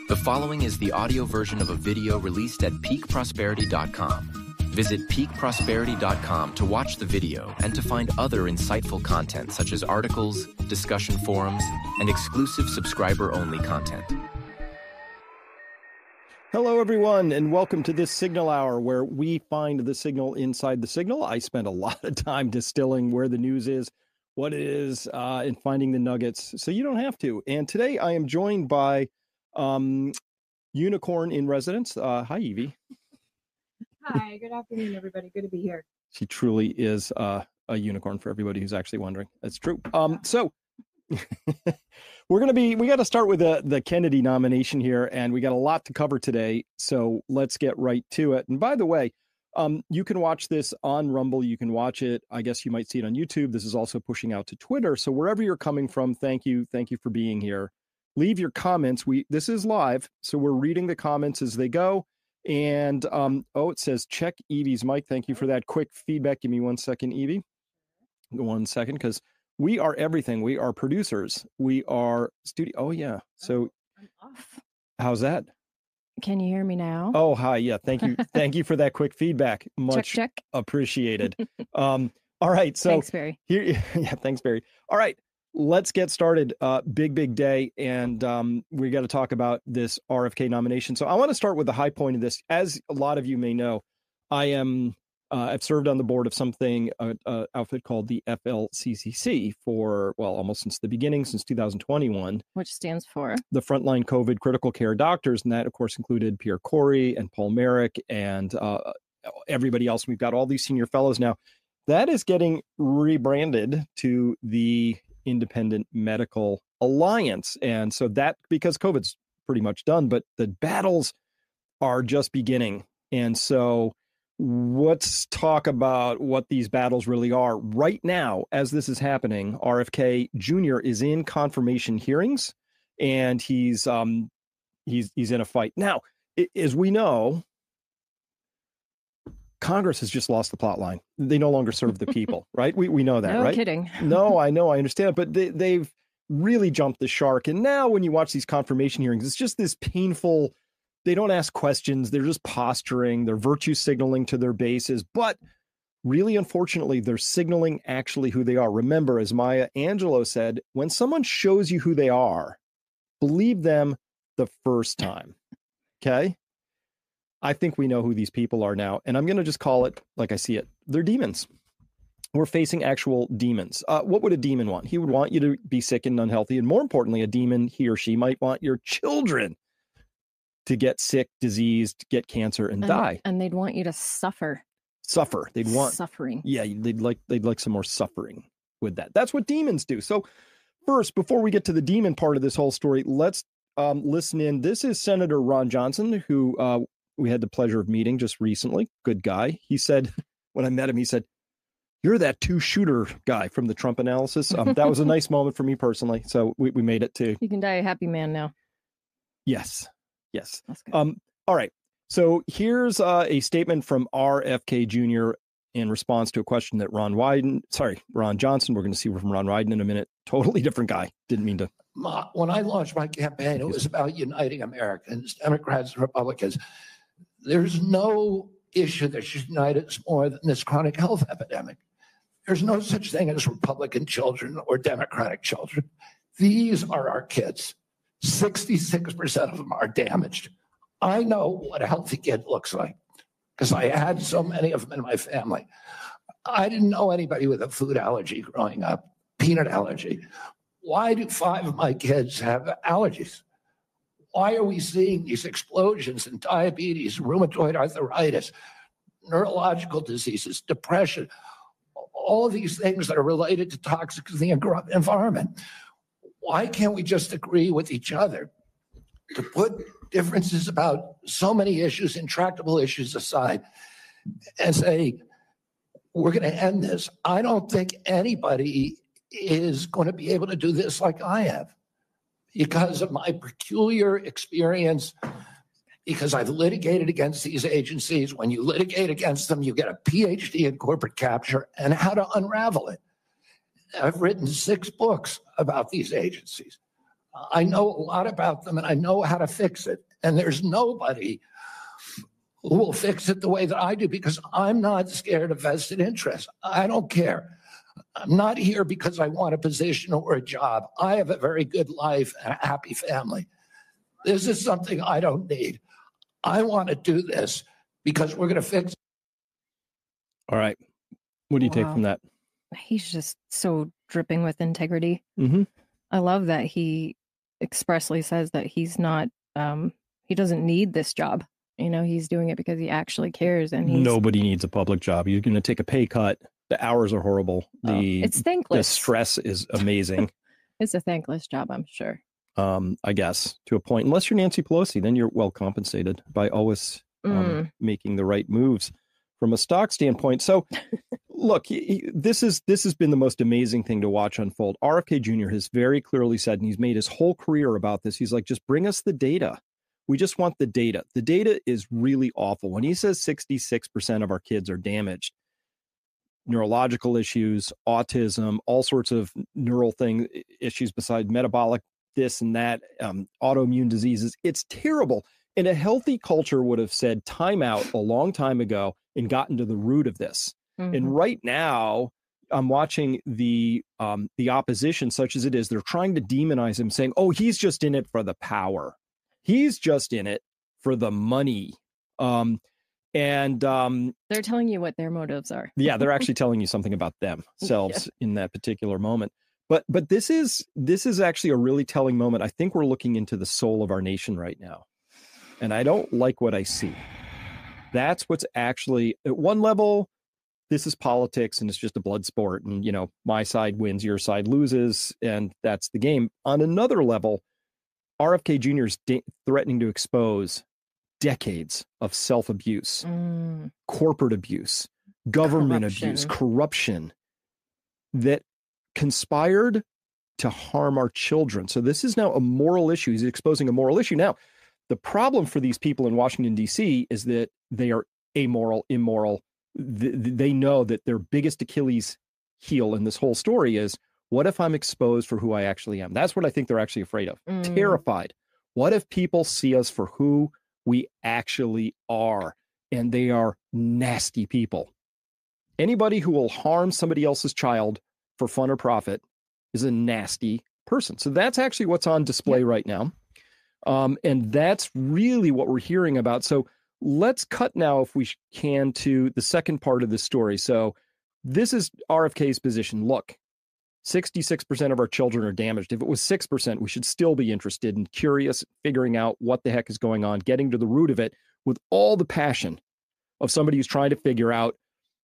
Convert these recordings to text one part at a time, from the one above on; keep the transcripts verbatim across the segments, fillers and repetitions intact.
The following is the audio version of a video released at peak prosperity dot com. Visit peak prosperity dot com to watch the video and to find other insightful content such as articles, discussion forums, and exclusive subscriber-only content. Hello, everyone, and welcome to this Signal Hour, where we find the signal inside the signal. I spend a lot of time distilling where the news is, what it is, uh, and finding the nuggets, so you don't have to. And today I am joined by um, Unicorn in Residence. Uh, hi, Evie. Hi, good afternoon, everybody. Good to be here. She truly is uh, a unicorn for everybody who's actually wondering. That's true. Um, so we're going to be, we got to start with the, the Kennedy nomination here, and we got a lot to cover today. So let's get right to it. And by the way, um, you can watch this on Rumble. You can watch it. I guess you might see it on YouTube. This is also pushing out to Twitter. So wherever you're coming from, thank you. Thank you for being here. Leave your comments. We, this is live. So we're reading the comments as they go. And, um, oh, it says check Evie's mic. Thank you for that quick feedback. Give me one second, Evie. One second, because we are everything. We are producers. We are studio. Oh, yeah. So I'm off. How's that? Can you hear me now? Oh, hi. Yeah. Thank you. Thank you for that quick feedback. Much check, check. appreciated. um, all right. So thanks, Barry. Here, yeah, thanks, Barry. All right. Let's get started. Uh, big, big day. And um, we got to talk about this R F K nomination. So I want to start with the high point of this. As a lot of you may know, I am, uh, I've served on the board of something, an uh, uh, outfit called the F L C C C for, well, almost since the beginning, since two thousand twenty-one. Which stands for? The Frontline COVID Critical Care Doctors. And that, of course, included Pierre Corey and Paul Merrick and uh, everybody else. We've got all these senior fellows now. That is getting rebranded to the Independent Medical Alliance. And so that, because COVID's pretty much done, but the battles are just beginning. And so let's talk about what these battles really are. Right now, as this is happening, R F K Junior is in confirmation hearings, and he's um he's he's in a fight. Now, as we know, Congress has just lost the plot line. They no longer serve the people, right? We we know that, no right? No kidding. No, I know, I understand. But they, they've really jumped the shark. And now when you watch these confirmation hearings, it's just this painful, they don't ask questions. They're just posturing. They're virtue signaling to their bases. But really, unfortunately, they're signaling actually who they are. Remember, as Maya Angelou said, when someone shows you who they are, believe them the first time. Okay? I think we know who these people are now, and I'm going to just call it like I see it. They're demons. We're facing actual demons. Uh, what would a demon want? He would want you to be sick and unhealthy, and more importantly, a demon, he or she, might want your children to get sick, diseased, get cancer, and, and die. And they'd want you to suffer. Suffer. They'd want suffering. Yeah, they'd like they'd like some more suffering with that. That's what demons do. So first, before we get to the demon part of this whole story, let's um, listen in. This is Senator Ron Johnson, who uh, we had the pleasure of meeting just recently. Good guy. He said, when I met him, he said, "You're that two-shooter guy from the Trump analysis." Um, that was a nice moment for me personally. So we, we made it to. You can die a happy man now. Yes. Yes. That's good. Um, all right. So here's uh, a statement from R F K Junior in response to a question that Ron Wyden, sorry, Ron Johnson, we're going to see from Ron Wyden in a minute. Totally different guy. Didn't mean to. When I launched my campaign, it was about uniting Americans, Democrats and Republicans. There's no issue that should unite us more than this chronic health epidemic. There's no such thing as Republican children or Democratic children. These are our kids. sixty-six percent of them are damaged. I know what a healthy kid looks like because I had so many of them in my family. I didn't know anybody with a food allergy growing up, peanut allergy. Why do five of my kids have allergies? Why are we seeing these explosions in diabetes, rheumatoid arthritis, neurological diseases, depression, all of these things that are related to toxic in the environment? Why can't we just agree with each other to put differences about so many issues, intractable issues aside, and say, we're going to end this? I don't think anybody is going to be able to do this like I have because of my peculiar experience, because I've litigated against these agencies. When you litigate against them, you get a P H D in corporate capture and how to unravel it. I've written six books about these agencies. I know a lot about them and I know how to fix it. And there's nobody who will fix it the way that I do because I'm not scared of vested interests. I don't care. I'm not here because I want a position or a job. I have a very good life and a happy family. This is something I don't need. I want to do this because we're going to fix it. All right. What do you Wow. take from that? He's just so dripping with integrity. Mm-hmm. I love that he expressly says that he's not, um, he doesn't need this job. You know, he's doing it because he actually cares. And he's, Nobody needs a public job. You're going to take a pay cut. The hours are horrible. oh, The, it's the thankless. stress is amazing. It's a thankless job, I'm sure. um, I guess, to a point. Unless you're Nancy Pelosi, then you're well compensated by always um, Mm. making the right moves from a stock standpoint. So, look, he, he- this is this has been the most amazing thing to watch unfold. R F K Junior has very clearly said, and he's made his whole career about this. He's like, just bring us the data. We just want the data. The data is really awful. When he says sixty-six percent of our kids are damaged, neurological issues, autism, all sorts of neural thing issues besides metabolic, this and that, um, autoimmune diseases. It's terrible. And a healthy culture would have said time out a long time ago and gotten to the root of this. Mhm. And right now, I'm watching the um, the opposition, such as it is. They're trying to demonize him, saying, "Oh, he's just in it for the power. He's just in it for the money." Um, and um, They're telling you what their motives are. yeah, they're actually telling you something about themselves in that particular moment. But but this is this is actually a really telling moment. I think we're looking into the soul of our nation right now, and I don't like what I see. That's what's actually at one level. This is politics, and it's just a blood sport, and you know my side wins, your side loses, and that's the game. On another level, R F K Junior is de- threatening to expose decades of self-abuse, Mm. corporate abuse, government Corruption. abuse, corruption that conspired to harm our children. So this is now a moral issue. He's exposing a moral issue. Now, the problem for these people in Washington, D C is that they are amoral, immoral. Th- They know that their biggest Achilles heel in this whole story is, what if I'm exposed for who I actually am? That's what I think they're actually afraid of. Mm. Terrified. What if people see us for who we actually are? And they are nasty people. Anybody who will harm somebody else's child for fun or profit is a nasty person. So that's actually what's on display right now. Um, and that's really what we're hearing about. So let's cut now, if we can, to the second part of this story. So this is R F K's position. Look, sixty-six percent of our children are damaged. If it was six percent, we should still be interested and curious, figuring out what the heck is going on, getting to the root of it with all the passion of somebody who's trying to figure out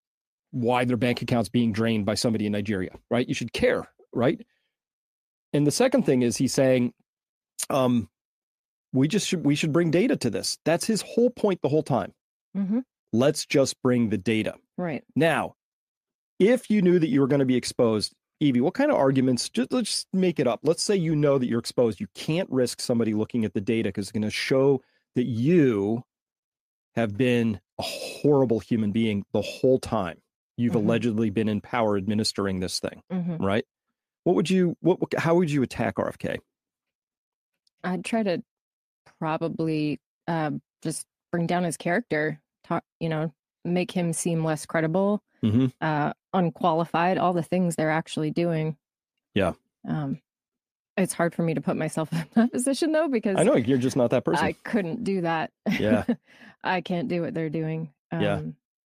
why their bank account's being drained by somebody in Nigeria, right? You should care, right? And the second thing is he's saying, um, we just should, we should bring data to this. That's his whole point the whole time. Mhm. Let's just bring the data. Right. Now, if you knew that you were going to be exposed, Evie, what kind of arguments, just let's just make it up. Let's say you know that you're exposed. You can't risk somebody looking at the data because it's going to show that you have been a horrible human being the whole time. You've Mhm. allegedly been in power administering this thing, hmm right? What would you, what, what- how would you attack R F K? I'd try to probably uh, just bring down his character, talk, you know, make him seem less credible, Mm-hmm. uh, unqualified, all the things they're actually doing. Yeah. Um, it's hard for me to put myself in that position though, because I know you're just not that person. I couldn't do that. Yeah. I can't do what they're doing. Um, Yeah.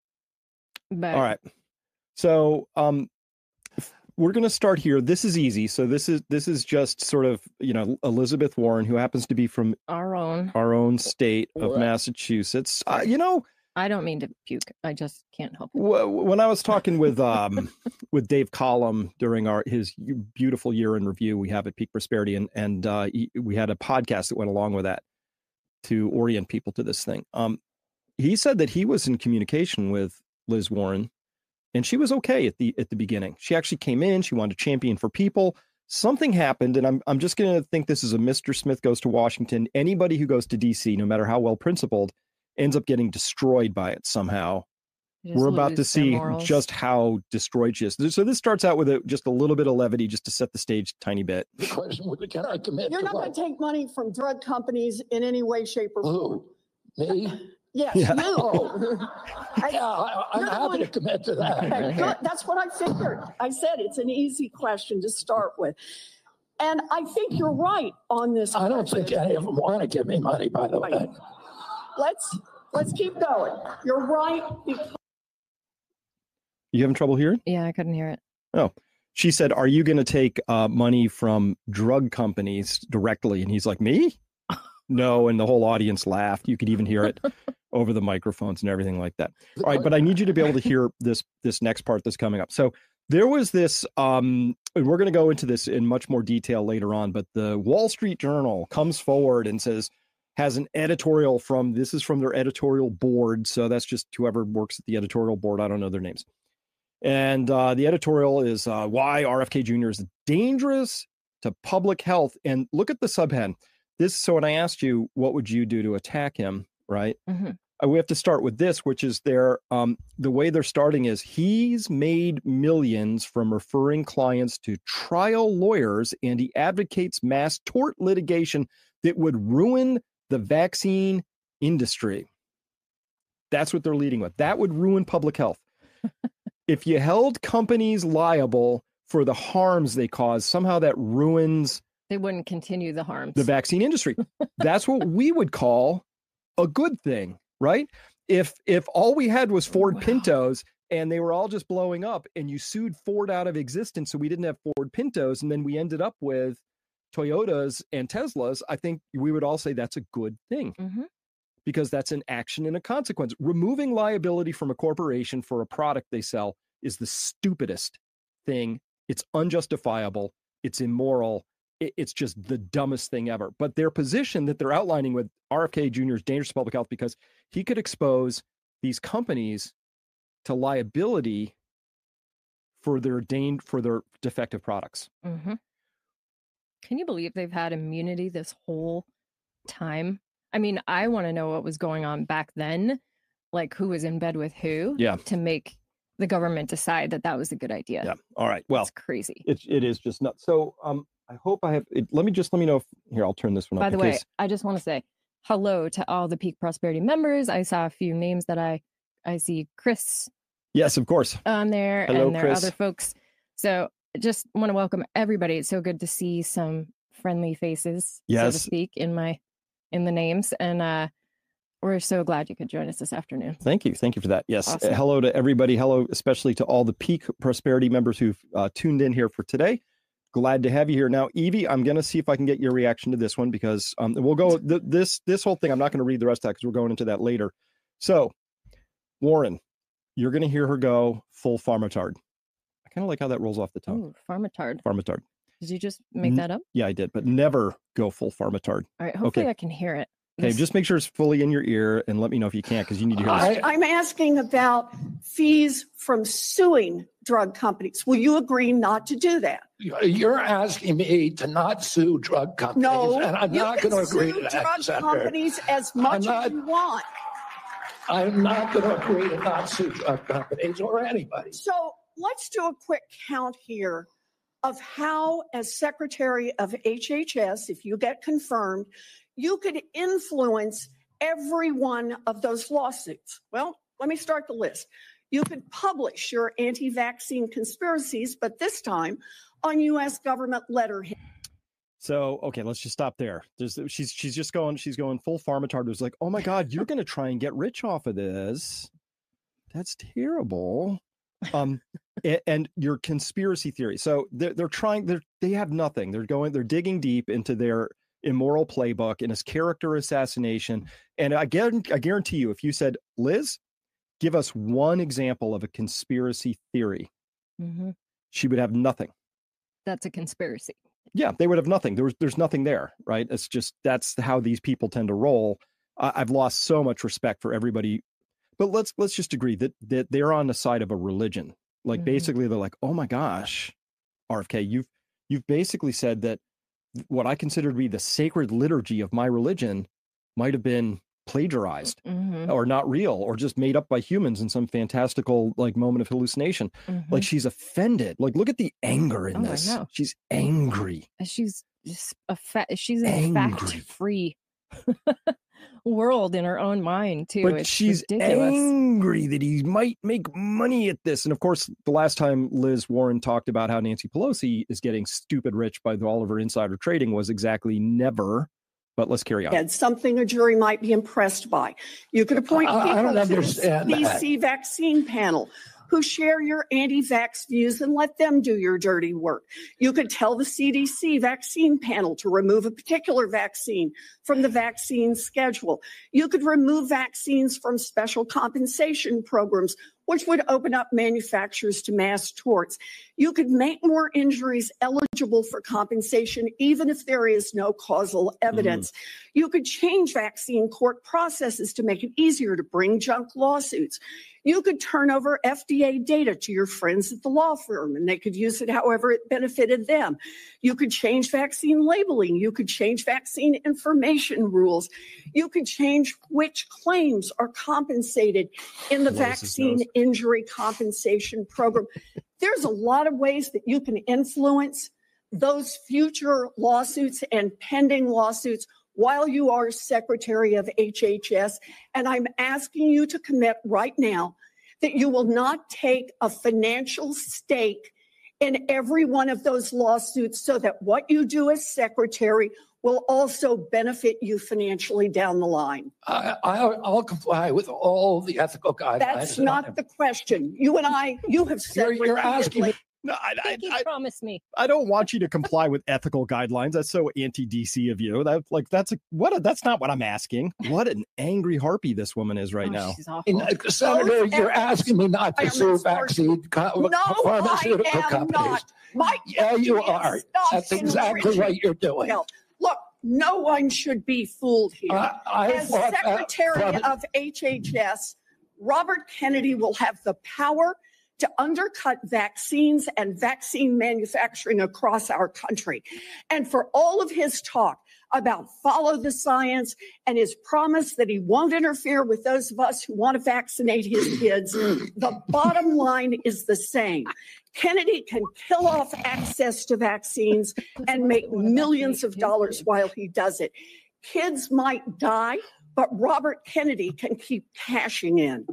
But All right. So um, f- we're going to start here. This is easy. So this is this is just sort of, you know, Elizabeth Warren, who happens to be from our own, our own state of Blech. Massachusetts. Uh, you know, I don't mean to puke. I just can't help it. w- when I was talking with um, with Dave Collum during our his beautiful year in review we have at Peak Prosperity, and and uh, he, we had a podcast that went along with that to orient people to this thing. Um, he said that he was in communication with Liz Warren, and she was okay at the at the beginning. She actually came in. She wanted to champion for people. Something happened, and I'm I'm just going to think this is a Mister Smith goes to Washington. Anybody who goes to D C, no matter how well principled, ends up getting destroyed by it somehow. They just We're about to lose their see morals. just how destroyed she is. So this starts out with a, just a little bit of levity, just to set the stage a tiny bit. The question would be, can I commit You're to not going what? to take money from drug companies in any way, shape, or form. Who? Me? Yes, Yeah. you. Oh, I- yeah, I, I'm You're the happy one- to commit to I that. really Okay, hear good. it. That's what I figured. I said it's an easy question to start with. And I think you're right on this. I don't think question. any of them want to give me money, by the way. Right. Let's, let's keep going. You're right. because You having trouble hearing? Yeah, I couldn't hear it. She said, "Are you going to take uh, money from drug companies directly?" And he's like, "Me? No." And the whole audience laughed. You could even hear it over the microphones and everything like that. All right, but I need you to be able to hear this this next part that's coming up. So there was this, um, and we're going to go into this in much more detail later on, but the Wall Street Journal comes forward and says, has an editorial from, this is from their editorial board. So that's just whoever works at the editorial board. I don't know their names. And uh, the editorial is uh, why R F K Junior is dangerous to public health. And look at the subhead. This, so when I asked you, what would you do to attack him, right? hmm Uh, we have to start with this, which is their, um, the way they're starting is he's made millions from referring clients to trial lawyers, and he advocates mass tort litigation that would ruin the vaccine industry. That's what they're leading with. That would ruin public health. If you held companies liable for the harms they cause, somehow that ruins They wouldn't continue the harms. the vaccine industry. That's what we would call a good thing, right? If if all we had was Ford Wow. Pintos and they were all just blowing up, and you sued Ford out of existence, so we didn't have Ford Pintos, and then we ended up with Toyotas and Teslas, I think we would all say that's a good thing, hmm because that's an action and a consequence. Removing liability from a corporation for a product they sell is the stupidest thing. It's unjustifiable. It's immoral. It- It's just the dumbest thing ever. But their position that they're outlining with R F K Junior is dangerous to public health because he could expose these companies to liability for their dan- for their defective products. hmm Can you believe they've had immunity this whole time? I mean, I want to know what was going on back then, like who was in bed with who, Yeah. to make the government decide that that was a good idea. Yeah. All right. Well, It's crazy. it, it is just nuts. So um, I hope I have. It, let me just let me know if here. I'll turn this one By up. the in way, case- I just want to say hello to all the Peak Prosperity members. I saw a few names that I I see Chris yes, of course. on there, Hello, and there are Chris. other folks. So just want to welcome everybody. It's so good to see some friendly faces, so Yes. to speak, in my in the names, and uh, we're so glad you could join us this afternoon. Thank you. Thank you for that. Yes. Awesome. Uh, hello to everybody. Hello, especially to all the Peak Prosperity members who've uh, tuned in here for today. Glad to have you here. Now, Evie, I'm going to see if I can get your reaction to this one because um, we'll go th- this this whole thing. I'm not going to read the rest of that because we're going into that later. So, Warren, you're going to hear her go full pharmatard. I kind of like how that rolls off the tongue. Oh, pharmatard. Pharmatard. Did you just make N- that up? Yeah, I did, but never go full pharmatard. All right. Hopefully, okay. I can hear it. Okay, This- just make sure it's fully in your ear and let me know if you can't because you need to hear this. I, I'm asking about fees from suing drug companies. Will you agree not to do that? you're asking me to not sue drug companies, No, and I'm you not can going to agree sue to that, drug Senator. companies as much as not- you want. I'm not going to agree to not sue drug companies or anybody. So let's do a quick count here of how, as Secretary of H H S, if you get confirmed, you could influence every one of those lawsuits. Well, let me start the list. You could publish your anti-vaccine conspiracies, but this time on U S government letterhead. So okay, let's just stop there. There's she's she's just going she's going full pharmatard. It was like, oh my God, you're going to try and get rich off of this. That's terrible. Um, and, and your conspiracy theory. So they're they're trying. They they have nothing. They're going. They're digging deep into their immoral playbook and his character assassination. And I guarantee, I guarantee you, if you said, Liz, give us one example of a conspiracy theory, Mhm. she would have nothing. That's a conspiracy. Yeah, they would have nothing. There was, there's nothing there, right? It's just that's how these people tend to roll. I, I've lost so much respect for everybody, but let's let's just agree that that they're on the side of a religion. Like Mhm. basically, they're like, oh my gosh, R F K, you've you've basically said that what I consider to be the sacred liturgy of my religion might have been plagiarized Mhm. or not real or just made up by humans in some fantastical like moment of hallucination. Mhm. Like she's offended. Like look at the anger in Oh, I this. know. She's angry. She's just a fa- she's in a Angry. fact-free world in her own mind too. But It's she's ridiculous. angry that he might make money at this. And of course, the last time Liz Warren talked about how Nancy Pelosi is getting stupid rich by all of her insider trading was exactly never. But let's carry on. And something a jury might be impressed by. You could appoint I- I people don't to the understand C D that. C vaccine panel who share your anti-vax views and let them do your dirty work. You could tell the C D C vaccine panel to remove a particular vaccine from the vaccine schedule. You could remove vaccines from special compensation programs, which would open up manufacturers to mass torts. You could make more injuries eligible for compensation, even if there is no causal evidence. You could change vaccine court processes to make it easier to bring junk lawsuits. You could turn over F D A data to your friends at the law firm, and they could use it however it benefited them. You could change vaccine labeling. You could change vaccine information rules. You could change which claims are compensated in the Blows his vaccine nose. injury compensation program. There's a lot of ways that you can influence those future lawsuits and pending lawsuits while you are Secretary of H H S. And I'm asking you to commit right now that you will not take a financial stake in every one of those lawsuits so that what you do as Secretary will also benefit you financially down the line. I, I'll, I'll comply with all the ethical guidelines. That's that not I'm- the question. You and I, you have said You're, you're asking me. repeatedly, No, I, I I, think you I, promised me. I don't want you to comply with ethical guidelines. That's so anti-D C of you. That like that's a, what a, that's not what I'm asking. What an angry harpy this woman is right Oh, now. She's In, awful. uh, Senator, you're efforts asking me not to sue requirements are- vaccine co- No, pharmaceutical I am companies. not. My Yeah, you question is are. stop That's exactly enriching what you're doing. yourself. Look, no one should be fooled here. I, I As fought back Secretary from- of H H S, Robert Kennedy will have the power to undercut vaccines and vaccine manufacturing across our country. And for all of his talk about follow the science and his promise that he won't interfere with those of us who want to vaccinate his kids, the bottom line is the same. Kennedy can kill off access to vaccines and make millions of dollars while he does it. Kids might die, but Robert Kennedy can keep cashing in.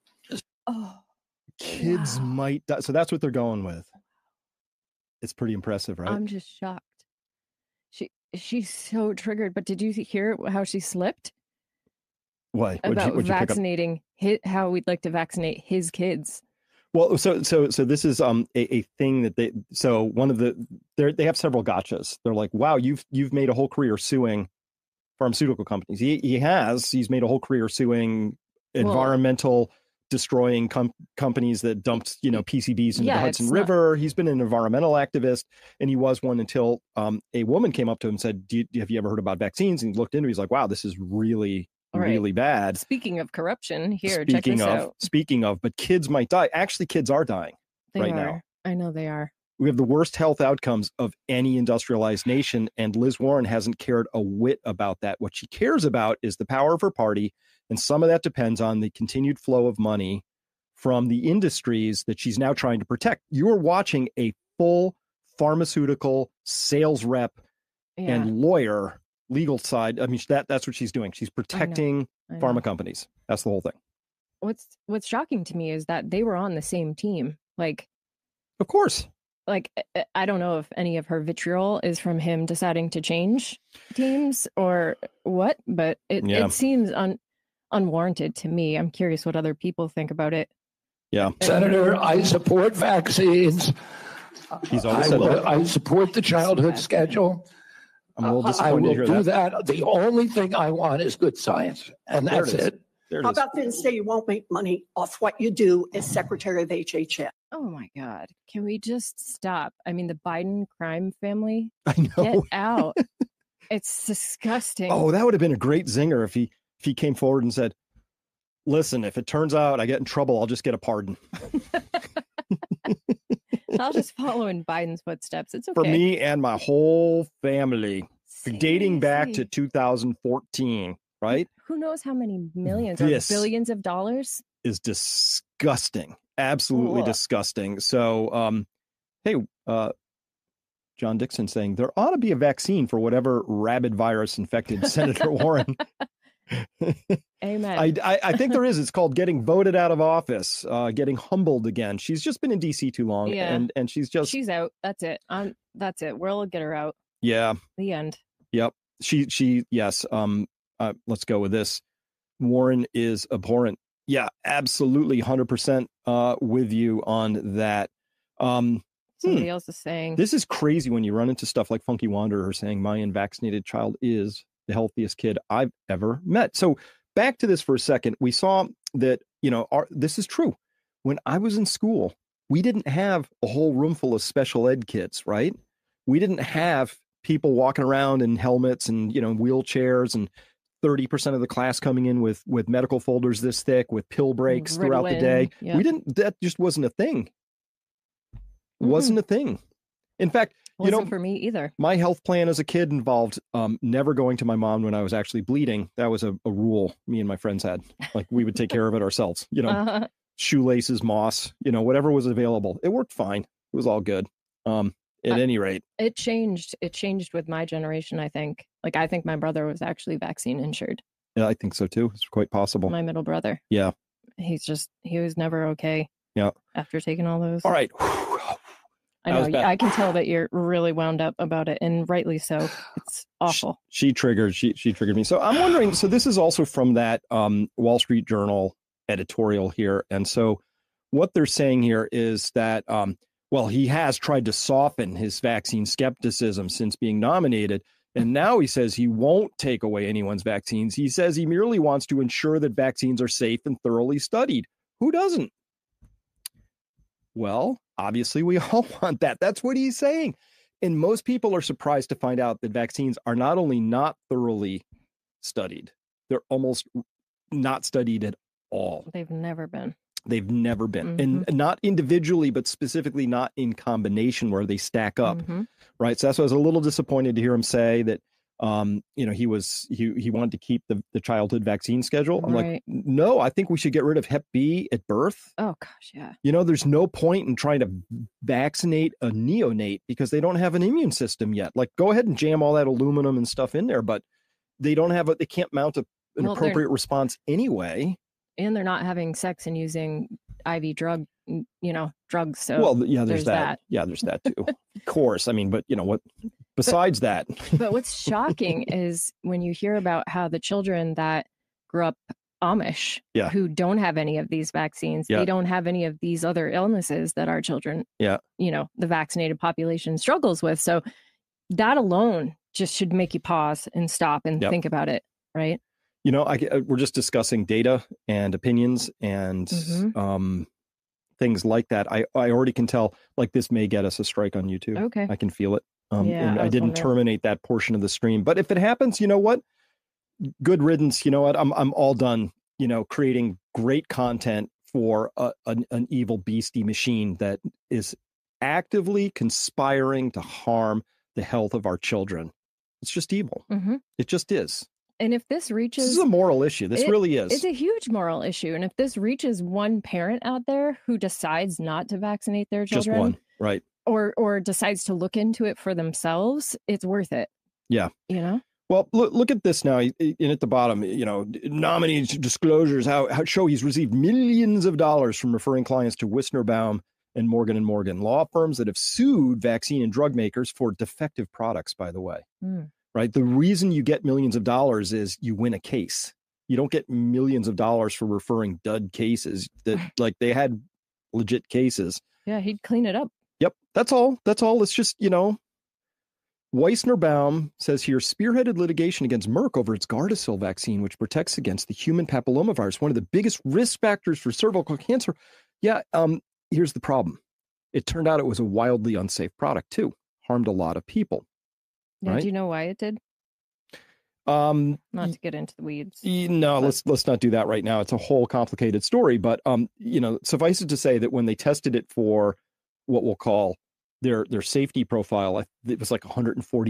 Oh, Kids wow. might die. So that's what they're going with. It's pretty impressive, right? I'm just shocked. She she's so triggered. But did you hear how she slipped what? What'd about you, what'd you pick up? vaccinating his, how we'd like to vaccinate his kids? Well, so so so this is um a, a thing that they so one of the they they have several gotchas. They're like, wow, you've you've made a whole career suing pharmaceutical companies. He he has he's made a whole career suing Well- environmental destroying com- companies that dumped you know P C Bs into Yeah, the Hudson it's not- River. He's been an environmental activist, and he was one until um a woman came up to him and said, Do you, "Have you ever heard about vaccines?" And he looked into it. He's like, "Wow, this is really All right. really bad." Speaking of corruption, here, check speaking this of out. speaking of, but kids might die. Actually, kids are dying. They right are. now. I know they are. We have the worst health outcomes of any industrialized nation, and Liz Warren hasn't cared a whit about that. What she cares about is the power of her party, and some of that depends on the continued flow of money from the industries that she's now trying to protect. You are watching a full pharmaceutical sales rep Yeah, and lawyer legal side. I mean, that that's what she's doing. She's protecting I know. pharma companies. That's the whole thing. What's What's shocking to me is that they were on the same team. Like, Of course. like I- I don't know if any of her vitriol is from him deciding to change teams or what, but it, Yeah. it seems un, unwarranted to me. I'm curious what other people think about it. Yeah. Senator, I support vaccines. He's always I, said will- that. I support the childhood schedule. I'm a little I disappointed will to hear do that. that. The only thing I want is good science, and There it that's is. it. There it How is. about then say you won't make money off what you do as Secretary of H H S? Oh my God. Can we just stop? I mean, the Biden crime family, I get know. out. It's disgusting. Oh, that would have been a great zinger if he if he came forward and said, "Listen, if it turns out I get in trouble, I'll just get a pardon." I'll just follow in Biden's footsteps. It's okay. For me and my whole family, dating back to Seriously. two thousand fourteen. right? Who knows how many millions This or billions of dollars? is disgusting. Absolutely Ugh. disgusting. So, um, hey, uh, John Dixon saying there ought to be a vaccine for whatever rabid virus infected Senator Warren. Amen. I, I, I think there is. It's called getting voted out of office, uh, getting humbled again. She's just been in D C too long, Yeah. and and she's just She's out. That's it. Um, that's it. We'll get her out. yeah, The end. yep. She she yes. Um, uh, let's go with this. Warren is abhorrent. Yeah, absolutely, one hundred percent uh, with you on that. Um, Somebody hmm. else is saying This is crazy when you run into stuff like Funky Wanderer saying my unvaccinated child is the healthiest kid I've ever met. So back to this for a second. We saw that, you know, our, this is true. When I was in school, we didn't have a whole room full of special ed kids, right? We didn't have people walking around in helmets and, you know, wheelchairs and thirty percent of the class coming in with with medical folders this thick with pill breaks throughout the day. Ritalin, yeah. We didn't, that just wasn't a thing. Wasn't a thing. In fact, wasn't you know, for me either. my health plan as a kid involved um, never going to my mom when I was actually bleeding. That was a, a rule me and my friends had. Like we would take care of it ourselves, you know, Uh, shoelaces, moss, you know, whatever was available. It worked fine. It was all good. Um, at I- any rate, it changed. It changed with my generation. I think. Like I think my brother was actually vaccine insured. yeah, I think so too. It's quite possible. My middle brother. Yeah. He's just he was never okay. Yeah. After taking all those. All right. I That was know. bad. I can tell that you're really wound up about it, and rightly so. It's awful. She, she triggered. She she triggered me. So I'm wondering. So this is also from that um, Wall Street Journal editorial here, and so what they're saying here is that um, well, he has tried to soften his vaccine skepticism since being nominated, and now he says he won't take away anyone's vaccines. He says he merely wants to ensure that vaccines are safe and thoroughly studied. Who doesn't? Well, obviously, we all want that. That's what he's saying. And most people are surprised to find out that vaccines are not only not thoroughly studied, they're almost not studied at all. They've never been. They've never been. And not individually, but specifically not in combination where they stack up. Mhm. Right. So that's why I was a little disappointed to hear him say that, um, you know, he was he he wanted to keep the, the childhood vaccine schedule. I'm like, Right. no, I think we should get rid of Hep B at birth. Oh gosh, yeah. You know, there's no point in trying to vaccinate a neonate because they don't have an immune system yet. Like, go ahead and jam all that aluminum and stuff in there, but they don't have a, they can't mount a, an Well, they're- appropriate response anyway. And they're not having sex and using I V drug, you know, drugs. So well, yeah, there's, there's that. that. Yeah, there's that too. Of course. I mean, but you know what, besides that, But what's shocking is when you hear about how the children that grew up Amish, Yeah. who don't have any of these vaccines, Yeah. they don't have any of these other illnesses that our children, Yeah. you know, the vaccinated population struggles with. So that alone just should make you pause and stop and Yep. think about it, right? you know, I, uh, we're just discussing data and opinions and Mhm. um, things like that. I, I already can tell, like, this may get us a strike on YouTube. Okay. I can feel it. Um, Yeah, and I I was didn't wondering. terminate that portion of the stream. But if it happens, you know what? Good riddance. You know what? I'm I'm all done, you know, creating great content for a, an, an evil beastie machine that is actively conspiring to harm the health of our children. It's just evil. hmm It just is. And if this This reaches, is a moral issue. This it- really is. it's a huge moral issue. And if this reaches one parent out there who decides not to vaccinate their Just children, one. Right. or or decides to look into it for themselves, it's worth it. Yeah. You know? Well, look, look at this now. In at the bottom, you know, nominee disclosures how, how show he's received millions of dollars from referring clients to Wisner Baum and Morgan and Morgan, law firms that have sued vaccine and drug makers for defective products, by the way. Hmm. Right. The reason you get millions of dollars is you win a case. You don't get millions of dollars for referring dud cases that like they had legit cases. Yeah, he'd clean it up. Yep. That's all. That's all. It's just, you know, Weissner Baum says here spearheaded litigation against Merck over its Gardasil vaccine, which protects against the human papillomavirus, one of the biggest risk factors for cervical cancer. Yeah. Um, here's the problem. It turned out it was a wildly unsafe product too. Harmed a lot of people. Yeah, Right. do you know why it did? Um, Not to get into the weeds. Y- No, But- let's let's not do that right now. It's a whole complicated story, but um, you know, suffice it to say that when they tested it for what we'll call their their safety profile, I- it was like one hundred forty-eight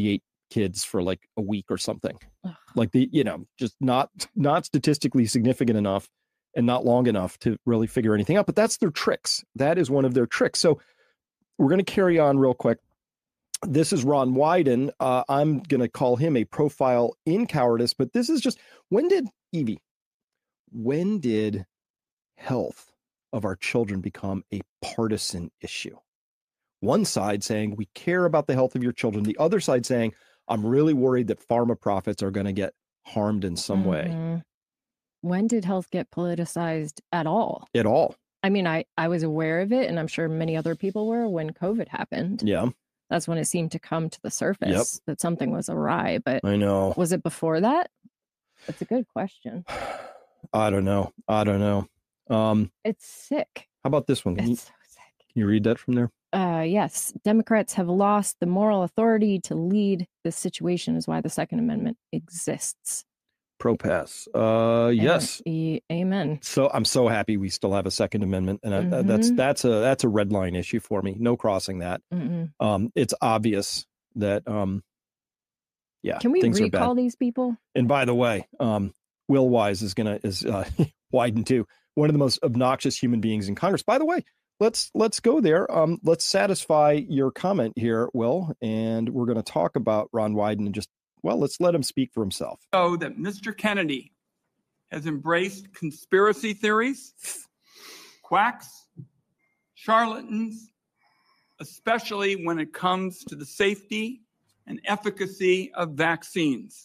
kids for like a week or something. Ugh. Like the, you know, just not not statistically significant enough and not long enough to really figure anything out. But that's their tricks. That is one of their tricks. So we're going to carry on real quick. This is Ron Wyden. Uh, I'm going to call him a profile in cowardice, but this is just, when did, Evie, when did health of our children become a partisan issue? One side saying we care about the health of your children. The other side saying, I'm really worried that pharma profits are going to get harmed in some way. Mm-hmm. When did health get politicized at all? At all. I mean, I, I was aware of it, and I'm sure many other people were when COVID happened. Yeah. That's when it seemed to come to the surface Yep. that something was awry. But I know. was it before that? That's a good question. I don't know. I don't know. Um, It's sick. how about this one? Can you, It's so sick. can you read that from there? Uh, yes, Democrats have lost the moral authority to lead this situation, is why the Second Amendment exists. Pro pass. Uh, yes. E- Amen. So I'm so happy we still have a Second Amendment, and I, that's Mhm. that's a that's a red line issue for me. No crossing that. Mm-mm. Um, it's obvious that um, yeah. Can we things are bad. recall these people? And by the way, um, Will Wise is gonna is uh, Wyden too. One of the most obnoxious human beings in Congress. By the way, let's let's go there. Um, let's satisfy your comment here, Will, and we're going to talk about Ron Wyden and just well, let's let him speak for himself. Know that Mister Kennedy has embraced conspiracy theories, quacks, charlatans, especially when it comes to the safety and efficacy of vaccines.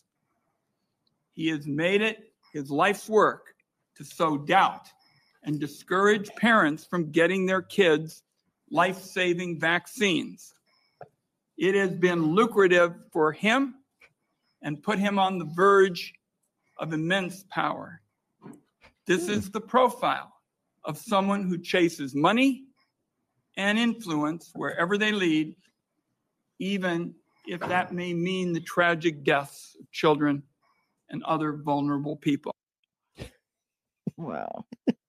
He has made it his life's work to sow doubt and discourage parents from getting their kids life-saving vaccines. It has been lucrative for him and put him on the verge of immense power. This is the profile of someone who chases money and influence wherever they lead, even if that may mean the tragic deaths of children and other vulnerable people. Wow.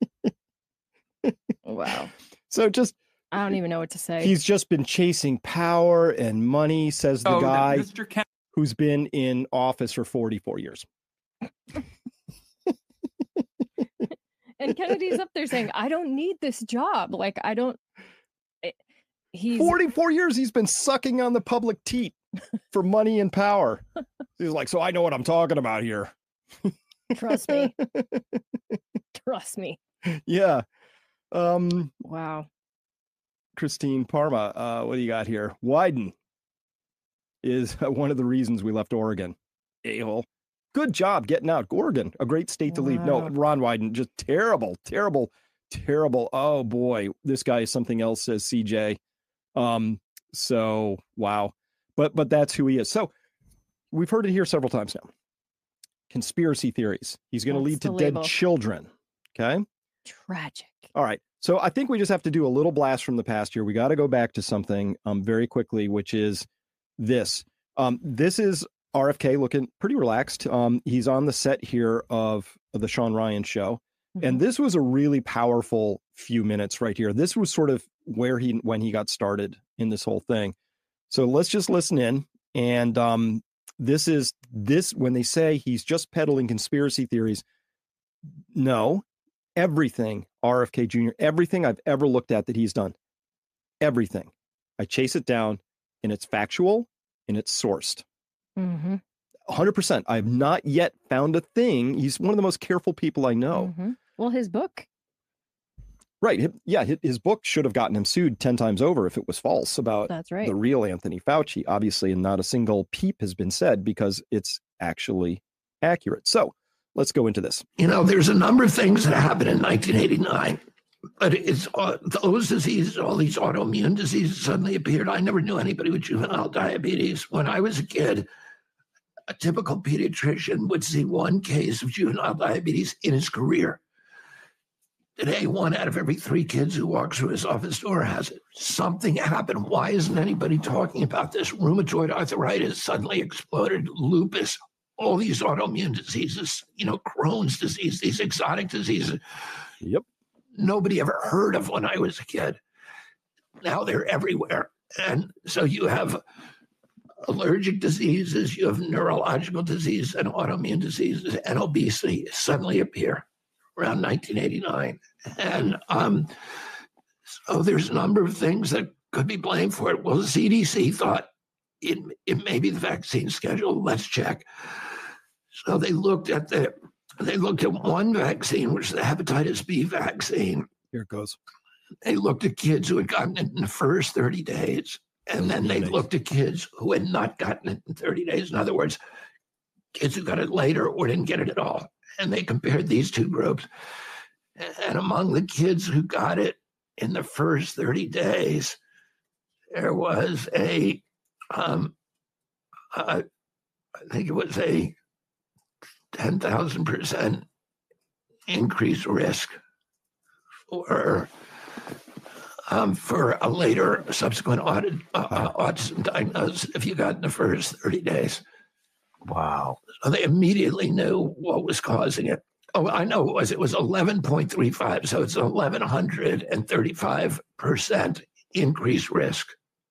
Wow. So just I don't even know what to say. he's just been chasing power and money, says the So that guy Mister Ken- who's been in office for forty-four years. And Kennedy's up there saying, I don't need this job. Like, I don't. it- He's forty-four years he's been sucking on the public teat for money and power. He's like, so I know what I'm talking about here. trust me. Trust me. Yeah. Um, Wow. Christine Parma, uh, what do you got here? Wyden is one of the reasons we left Oregon. A-hole. Good job getting out. Oregon, a great state to leave. No, Wow. Ron Wyden, just terrible, terrible, terrible. Oh boy, this guy is something else, says C J. Um, so wow. But but that's who he is. So we've heard it here several times now. Conspiracy theories. He's going to That's lead to the dead label. children. Okay. Tragic. All right. So I think we just have to do a little blast from the past here. We got to go back to something um, very quickly, which is this. Um, this is R F K looking pretty relaxed. Um, he's on the set here of, of the Sean Ryan show. And this was a really powerful few minutes right here. This was sort of where he, when he got started in this whole thing. So let's just listen in. And um, this is this, when they say he's just peddling conspiracy theories. No, everything R F K Junior, everything I've ever looked at that he's done, everything, I chase it down and it's factual and it's sourced. Mm-hmm. one hundred percent. I have not yet found a thing. He's one of the most careful people I know. Mm-hmm. Well, his book. Right. Hi- Yeah. hi- His book should have gotten him sued ten times over if it was false about That's right. the real Anthony Fauci, obviously, and not a single peep has been said because it's actually accurate. So let's go into this. You know, there's a number of things that happened in nineteen eighty-nine, but it's uh, those diseases, all these autoimmune diseases suddenly appeared. I never knew anybody with juvenile diabetes. When I was a kid, a typical pediatrician would see one case of juvenile diabetes in his career. Today, one out of every three kids who walks through his office door has it. Something happened. Why isn't anybody talking about this? Rheumatoid arthritis suddenly exploded, lupus, all these autoimmune diseases, you know, Crohn's disease, these exotic diseases. Yep. Nobody ever heard of when I was a kid. Now they're everywhere. And so you have allergic diseases, you have neurological disease and autoimmune diseases, and obesity suddenly appear around nineteen eighty-nine. And um, so there's a number of things that could be blamed for it. Well, the C D C thought it, it may be the vaccine schedule. Let's check. So they looked at the they looked at one vaccine, which is the hepatitis B vaccine. Here it goes. They looked at kids who had gotten it in the first thirty days. And then they looked at kids who had not gotten it in thirty days. In other words, kids who got it later or didn't get it at all. And they compared these two groups. And among the kids who got it in the first thirty days, there was a, um, uh, I think it was a ten thousand percent increased risk for Um, for a later subsequent audit, uh, autism diagnosis if you got in the first thirty days. Wow. So they immediately knew what was causing it. Oh, I know it was. It was eleven point three five. So it's an eleven thirty-five percent increased risk.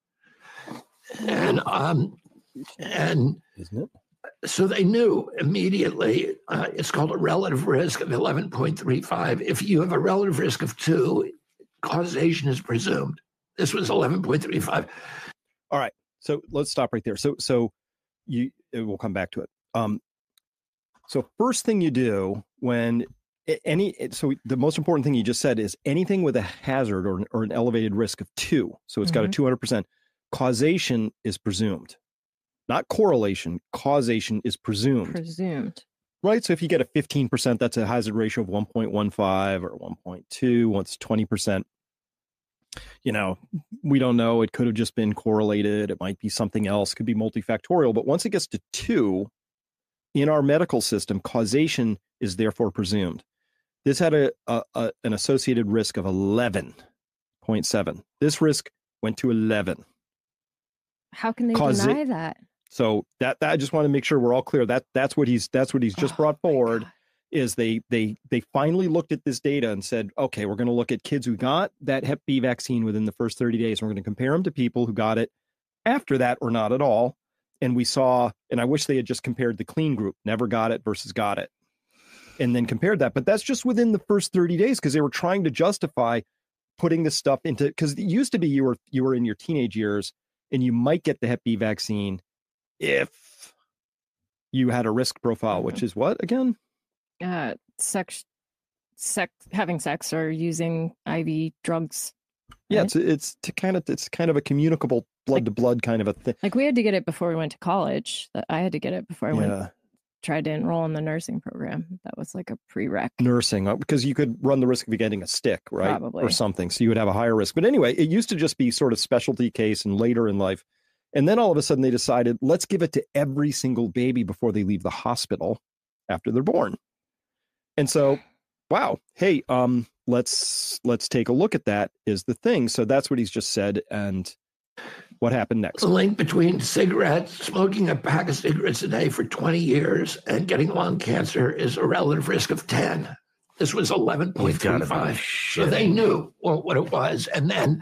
And, um, and Isn't it? so they knew immediately, uh, it's called a relative risk of eleven point three five. If you have a relative risk of two, causation is presumed. This was eleven point three five. All right. So let's stop right there. So, so you, we'll come back to it. Um, so first thing you do when any, so the most important thing you just said is anything with a hazard or, or an elevated risk of two. So it's mm-hmm. got a two hundred percent causation is presumed, not correlation. Causation is presumed. Presumed. Right. So if you get a fifteen percent, that's a hazard ratio of one point one five or one point two. Once twenty percent, you know, we don't know. It could have just been correlated. It might be something else, could be multifactorial. But once it gets to two in our medical system, causation is therefore presumed. This had a, a, a an associated risk of eleven point seven. This risk went to eleven. How can they Causa- deny that? So that, that I just want to make sure we're all clear. That that's what he's that's what he's just Oh, brought my forward. God. Is they they they finally looked at this data and said, okay, we're going to look at kids who got that Hep B vaccine within the first thirty days. And we're going to compare them to people who got it after that or not at all. And we saw, and I wish they had just compared the clean group, never got it versus got it, and then compared that. But that's just within the first thirty days because they were trying to justify putting this stuff into, because it used to be you were you were in your teenage years and you might get the Hep B vaccine if you had a risk profile, which is what again? Uh, sex, sex, having sex or using I V drugs. Yeah, right? it's it's to kind of it's kind of a communicable blood to blood kind of a thing. Like we had to get it before we went to college. I had to get it before I Yeah, went tried to enroll in the nursing program. That was like a prereq. nursing uh, because you could run the risk of getting a stick, right, Probably. or something. So you would have a higher risk. But anyway, it used to just be sort of specialty case, and later in life, and then all of a sudden they decided let's give it to every single baby before they leave the hospital after they're born. And so, wow, hey, um, let's let's take a look at that is the thing. So that's what he's just said. And what happened next? The link between cigarettes, smoking a pack of cigarettes a day for twenty years and getting lung cancer is a relative risk of ten. This was eleven point three five. So they knew well, what it was. And then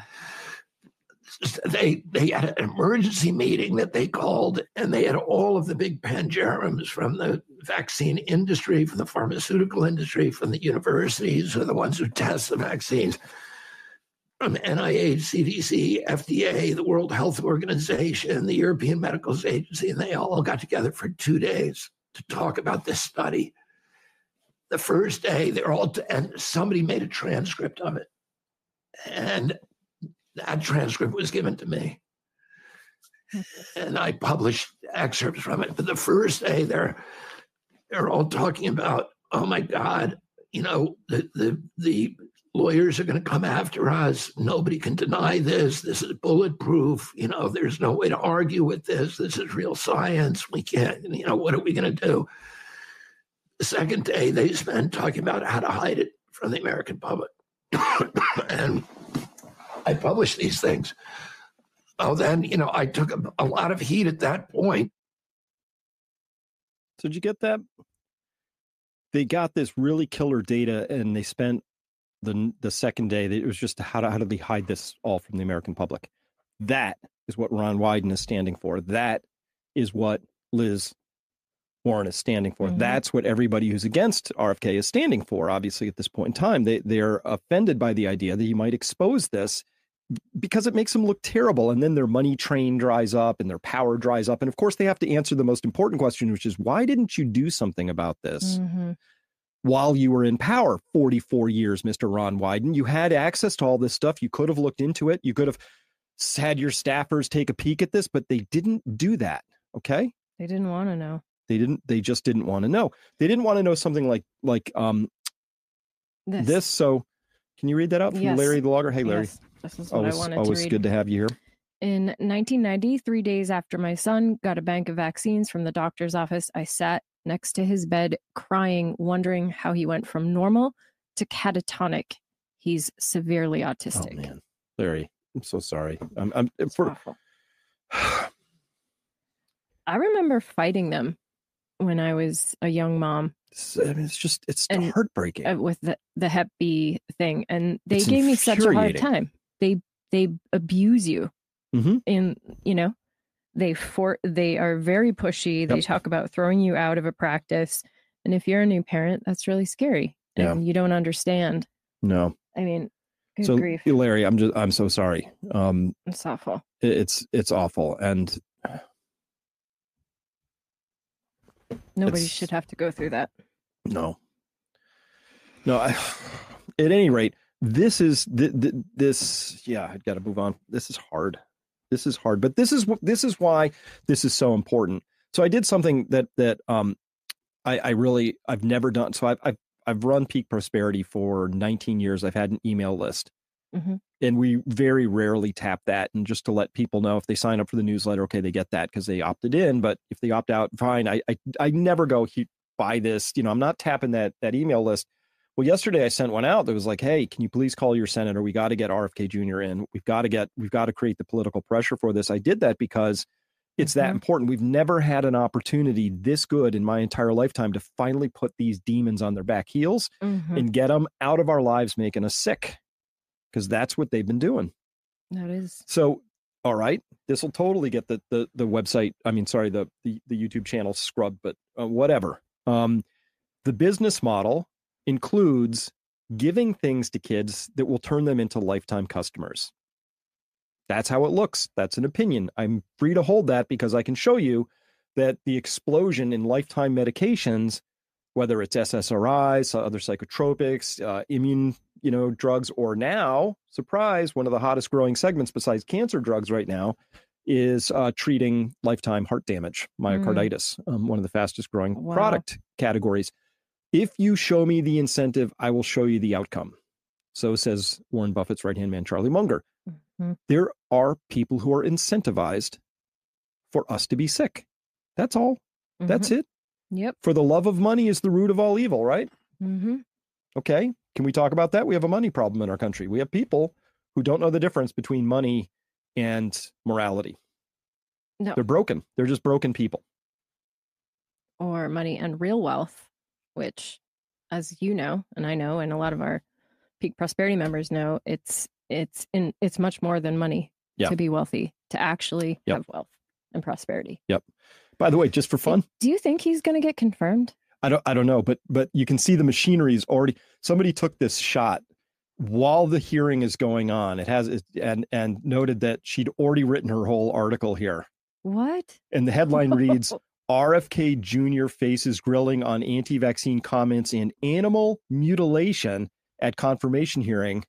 they they had an emergency meeting that they called, and they had all of the big pangerums from the vaccine industry, from the pharmaceutical industry, from the universities, who are the ones who test the vaccines, from N I H, C D C, F D A, the World Health Organization, the European Medicals Agency, and they all got together for two days to talk about this study. The first day, they're all, t- and somebody made a transcript of it. And that transcript was given to me. And I published excerpts from it. But the first day, they're, they're all talking about, oh my God, you know, the, the, the lawyers are going to come after us. Nobody can deny this. This is bulletproof. You know, there's no way to argue with this. This is real science. We can't, you know, what are we going to do? The second day, they spent talking about how to hide it from the American public. And I published these things. Oh, then, you know, I took a, a lot of heat at that point. So did you get that? They got this really killer data, and they spent the the second day. It was just how do, how do they hide this all from the American public? That is what Ron Wyden is standing for. That is what Liz Warren is standing for. Mhm. That's what everybody who's against R F K is standing for, obviously, at this point in time. They, they're offended by the idea that he might expose this because it makes them look terrible. And then their money train dries up and their power dries up. And of course, they have to answer the most important question, which is, why didn't you do something about this Mhm. while you were in power? forty-four years, Mister Ron Wyden. You had access to all this stuff. You could have looked into it. You could have had your staffers take a peek at this, but they didn't do that. Okay. They didn't want to know. They didn't, they just didn't want to know. They didn't want to know something like, like, um, This. this. So can you read that out from Yes. Larry the Logger? Hey, Larry. Yes, this is what Always, I wanted always to read. good to have you here. In nineteen ninety, three days after my son got a bank of vaccines from the doctor's office, I sat next to his bed crying, wondering how he went from normal to catatonic. He's severely Oh autistic. man, Larry, I'm so sorry. I'm, I'm It's for, awful. I remember fighting them when I was a young mom it's, I mean, it's just, it's And, heartbreaking. uh, with the, the Hep B thing, and they It's gave me such a hard infuriating. time. They they abuse you, Mhm. in you know, they for they are very pushy. They Yep. talk about throwing you out of a practice, and if you're a new parent, that's really scary, Yeah. and you don't understand. No. I mean, good So grief, Larry, I'm just, I'm so sorry. Um, it's awful. it- it's, it's awful. And Nobody it's- should have to go through that. no, no, I, at any rate, this is th- th- this, yeah, I've got to move on. This is hard. This is hard, but this is, wh- this is why this is so important. So I did something that, that, um, I, I really, I've never done. So I've, I've, I've run Peak Prosperity for nineteen years. I've had an email list. Mhm. And we very rarely tap that. And just to let people know, if they sign up for the newsletter, okay, they get that because they opted in. But if they opt out, fine. I I, I never go, "He- buy this. You know, I'm not tapping that that email list. Well, yesterday I sent one out that was like, hey, can you please call your senator? We got to get R F K Junior in. We've got to get, we've got to create the political pressure for this. I did that because it's that Mhm. important. We've never had an opportunity this good in my entire lifetime to finally put these demons on their back heels Mhm. and get them out of our lives, making us sick, because that's what they've been doing. That is. So, all right, this will totally get the, the the website. I mean, sorry, the the, the YouTube channel scrubbed, but uh, whatever. Um, the business model includes giving things to kids that will turn them into lifetime customers. That's how it looks. That's an opinion. I'm free to hold that because I can show you that the explosion in lifetime medications, whether it's S S R Is, other psychotropics, uh, immune, you know, drugs, or now, surprise, one of the hottest growing segments besides cancer drugs right now is uh, treating lifetime heart damage, myocarditis, um, one of the fastest growing Wow. product categories. If you show me the incentive, I will show you the outcome. So says Warren Buffett's right-hand man, Charlie Munger. Mhm. There are people who are incentivized for us to be sick. That's all. That's Mhm. it. Yep. For the love of money is the root of all evil, right? hmm Okay. Can we talk about that? We have a money problem in our country. We have people who don't know the difference between money and morality. No. They're broken. They're just broken people. Or money and real wealth, which, as you know, and I know, and a lot of our Peak Prosperity members know, it's it's in it's much more than money Yeah. to be wealthy, to actually Yep. have wealth and prosperity. By the way, just for fun, Do you think he's going to get confirmed? I don't I don't know, but but you can see the machinery is already, somebody took this shot while the hearing is going on. It has it, and and noted that she'd already written her whole article here. What? And the headline reads, R F K Junior faces grilling on anti-vaccine comments and animal mutilation at confirmation hearing.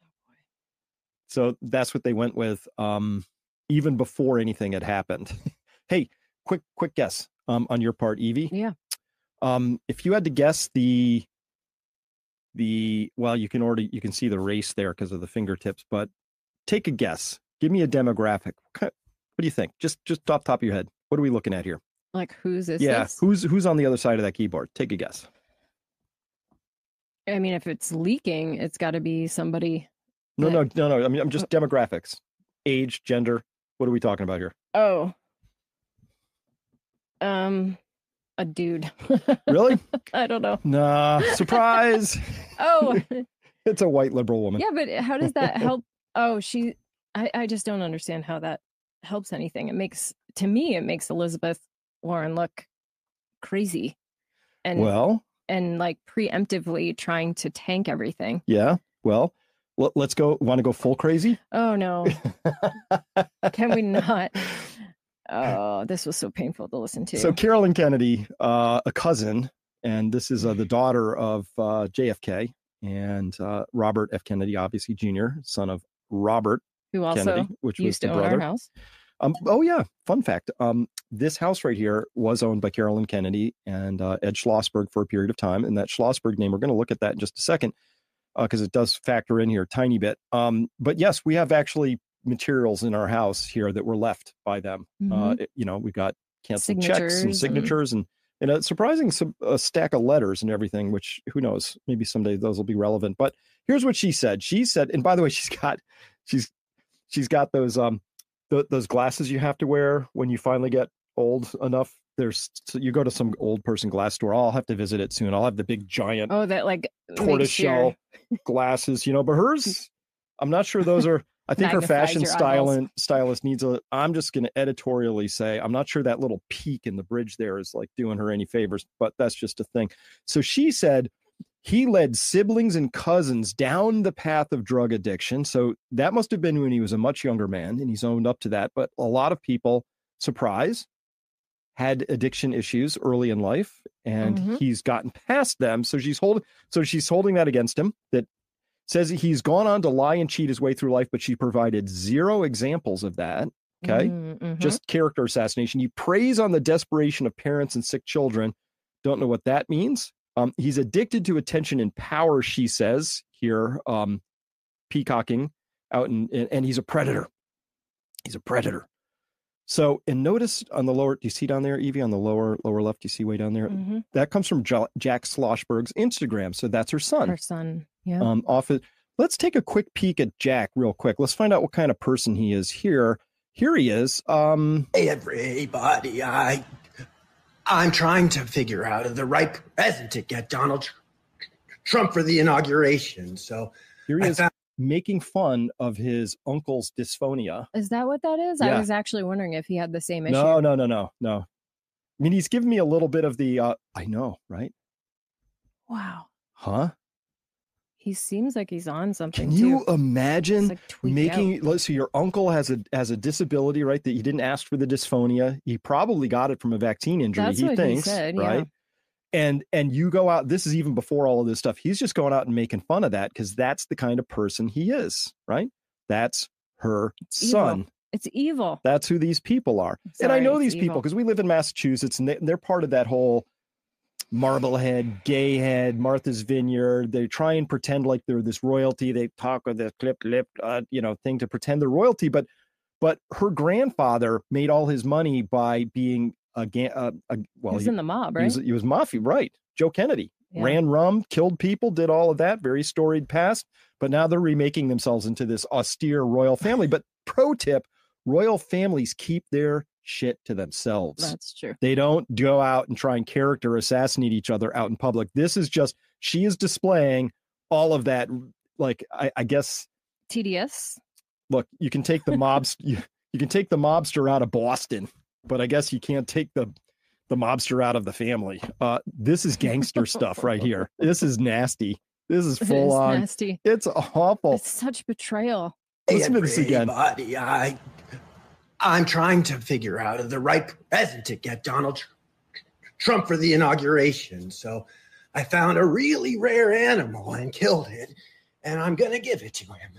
So that's what they went with, um, even before anything had happened. Hey, quick, quick guess um, on your part, Evie. Yeah. Um, if you had to guess the, the well, you can already you can see the race there because of the fingertips, but take a guess. Give me a demographic. What do you think? Just just off the top of your head. What are we looking at here? Like, whose is yeah, this? who's who's on the other side of that keyboard? Take a guess. I mean, if it's leaking, it's got to be somebody. No, that- no, no, no. I mean, I'm just demographics, age, gender. What are we talking about here? Oh. Um, a dude. Really? I don't know. Nah, surprise. Oh, It's a white liberal woman. yeah, but how does that help? Oh, she. I I just don't understand how that helps anything. It makes to me, it makes Elizabeth Warren look crazy and Well, and like preemptively trying to tank everything. yeah. Well, l- let's go. Want to go full crazy? Oh no. Can we not? Oh, this was so painful to listen to. So Carolyn Kennedy, uh, a cousin, and this is uh, the daughter of uh, J F K and uh, Robert F. Kennedy, obviously Junior, son of Robert Who also Kennedy, which was used the to own brother. our house. Um, oh yeah, fun fact. Um, this house right here was owned by Carolyn Kennedy and uh, Ed Schlossberg for a period of time, and that Schlossberg name, we're going to look at that in just a second because uh, it does factor in here a tiny bit. Um, but yes, we have actually materials in our house here that were left by them. Mhm. Uh, it- you know, we got canceled checks Signatures and and- signatures and, and a surprising sub- a stack of letters and everything, which who knows, maybe someday those will be relevant. But here's what she said. She said, and by the way, she's got, she's, she's got those, um, th- those glasses you have to wear when you finally get old enough. There's, so you go to some old person glass store. I'll have to visit it soon. I'll have the big giant Oh, that like makes tortoiseshell your- glasses, you know, but hers, I'm not sure those are, I think her Magnifies fashion your eyeballs. stylist stylist needs a, I'm just going to editorially say, I'm not sure that little peak in the bridge there is like doing her any favors, but that's just a thing. So she said he led siblings and cousins down the path of drug addiction. So that must have been when he was a much younger man, and he's owned up to that. But a lot of people, surprise, had addiction issues early in life, and Mhm. he's gotten past them. So she's holding, so she's holding that against him. That says he's gone on to lie and cheat his way through life, but she provided zero examples of that. Okay, Mm, mhm. just character assassination. You praise on the desperation of parents and sick children. Don't know what that means. Um, he's addicted to attention and power, she says here, um, peacocking out, in, and, and he's a predator. He's a predator. So, and notice on the lower, do you see down there, Evie, on the lower lower left, you see way down there? Mhm. That comes from Jo- Jack Schlossberg's Instagram. So that's her son. Her son. Yeah. Um, off it. Let's take a quick peek at Jack real quick. Let's find out what kind of person he is here. Here he is. Um, Hey everybody, I I'm trying to figure out the right present to get Donald Tr- Trump for the inauguration. So here he I is found- making fun of his uncle's dysphonia. Is that what that is? Yeah. I was actually wondering if he had the same issue. No, no, no, no, no. I mean, he's giving me a little bit of the, uh, I know, right? Wow. Huh? He seems like he's on something Can you too. imagine He's, like, tweaked making, let's so your uncle has a has a disability, right? That he didn't ask for the dysphonia. He probably got it from a vaccine injury, That's he what he thinks, said, yeah. right? And and you go out, this is even before all of this stuff. He's just going out and making fun of that because that's the kind of person he is, right? That's her evil. son. It's evil. That's who these people are. and I Sorry, know it's these people evil. because we live in Massachusetts and they, they're part of that whole Marblehead, Gayhead, Martha's Vineyard. They try and pretend like they're this royalty. They talk with this clip lip, uh, you know, thing to pretend they're royalty. But but her grandfather made all his money by being a, ga- uh, a well, he was he, in the mob, he right? was he was mafia, right? Joe Kennedy Yeah. ran rum, killed people, did all of that. Very storied past. But now they're remaking themselves into this austere royal family. But pro tip: royal families keep their shit to themselves. That's true. They don't go out and try and character assassinate each other out in public. This is just, she is displaying all of that. Like, I, I guess, Tedious. look, you can take the mobs, you, you can take the mobster out of Boston, but I guess you can't take the, the mobster out of the family. Uh, this is gangster stuff right here. This is nasty. This is It full is on. nasty. It's awful. It's such betrayal. Hey Listen to this again. everybody, I I'm trying to figure out the right present to get Donald Tr- Trump for the inauguration. So I found a really rare animal and killed it, and I'm gonna give it to him.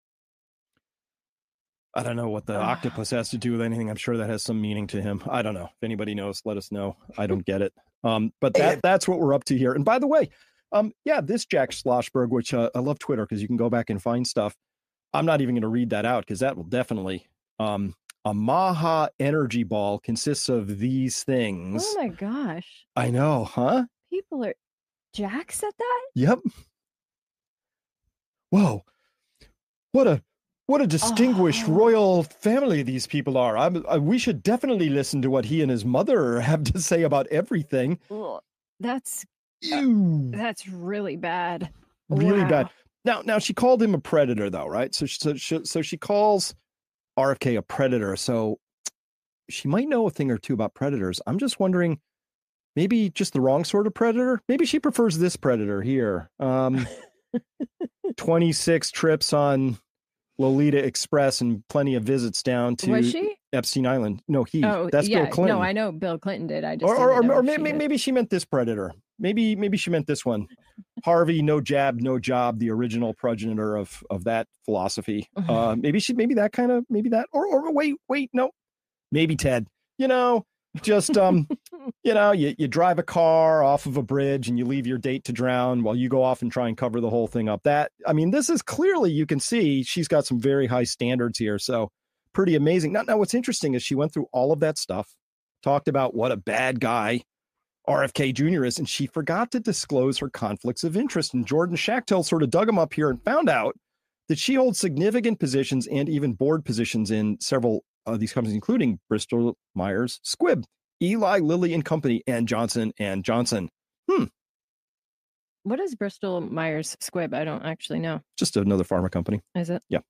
I don't know what the Ah. octopus has to do with anything. I'm sure that has some meaning to him. I don't know. If anybody knows, let us know. I don't get it. Um, but that that's what we're up to here. And by the way, um, yeah, this Jack Schlossberg, which uh, I love Twitter because you can go back and find stuff. I'm not even going to read that out because that will definitely. Um, a Maha energy ball consists of these things. Oh my gosh. I know, huh? People are. Jack said that? Yep. Whoa. What a what a distinguished Oh. royal family these people are. I'm, I, we should definitely listen to what he and his mother have to say about everything. Ugh, that's Ew. that's really bad. Really Wow. bad. Now, now she called him a predator, though, right? So, so, so, so she calls R F K a predator. So, she might know a thing or two about predators. I'm just wondering, maybe just the wrong sort of predator. Maybe she prefers this predator here. Um, twenty-six trips on Lolita Express and plenty of visits down to Was she? Epstein Island. No, he. Oh, That's yeah. Bill Clinton. No, I know Bill Clinton did. I just or or, didn't know or, or if she maybe, did. maybe she meant this predator. Maybe maybe she meant this one. Harvey, no jab, no job, the original progenitor of of that philosophy. Uh, maybe she, maybe that kind of, maybe that, or or wait, wait, no, maybe Ted. You know, just um, you know, you you drive a car off of a bridge and you leave your date to drown while you go off and try and cover the whole thing up. That, I mean, this is clearly, you can see she's got some very high standards here. So pretty amazing. Now, now what's interesting is she went through all of that stuff, talked about what a bad guy R F K Junior is, and she forgot to disclose her conflicts of interest. And Jordan Schachtel sort of dug him up here and found out that she holds significant positions and even board positions in several of these companies, including Bristol Myers Squibb, Eli Lilly and Company, and Johnson and Johnson. Hmm. What is Bristol Myers Squibb? I don't actually know. Just another pharma company. Is it? Yeah.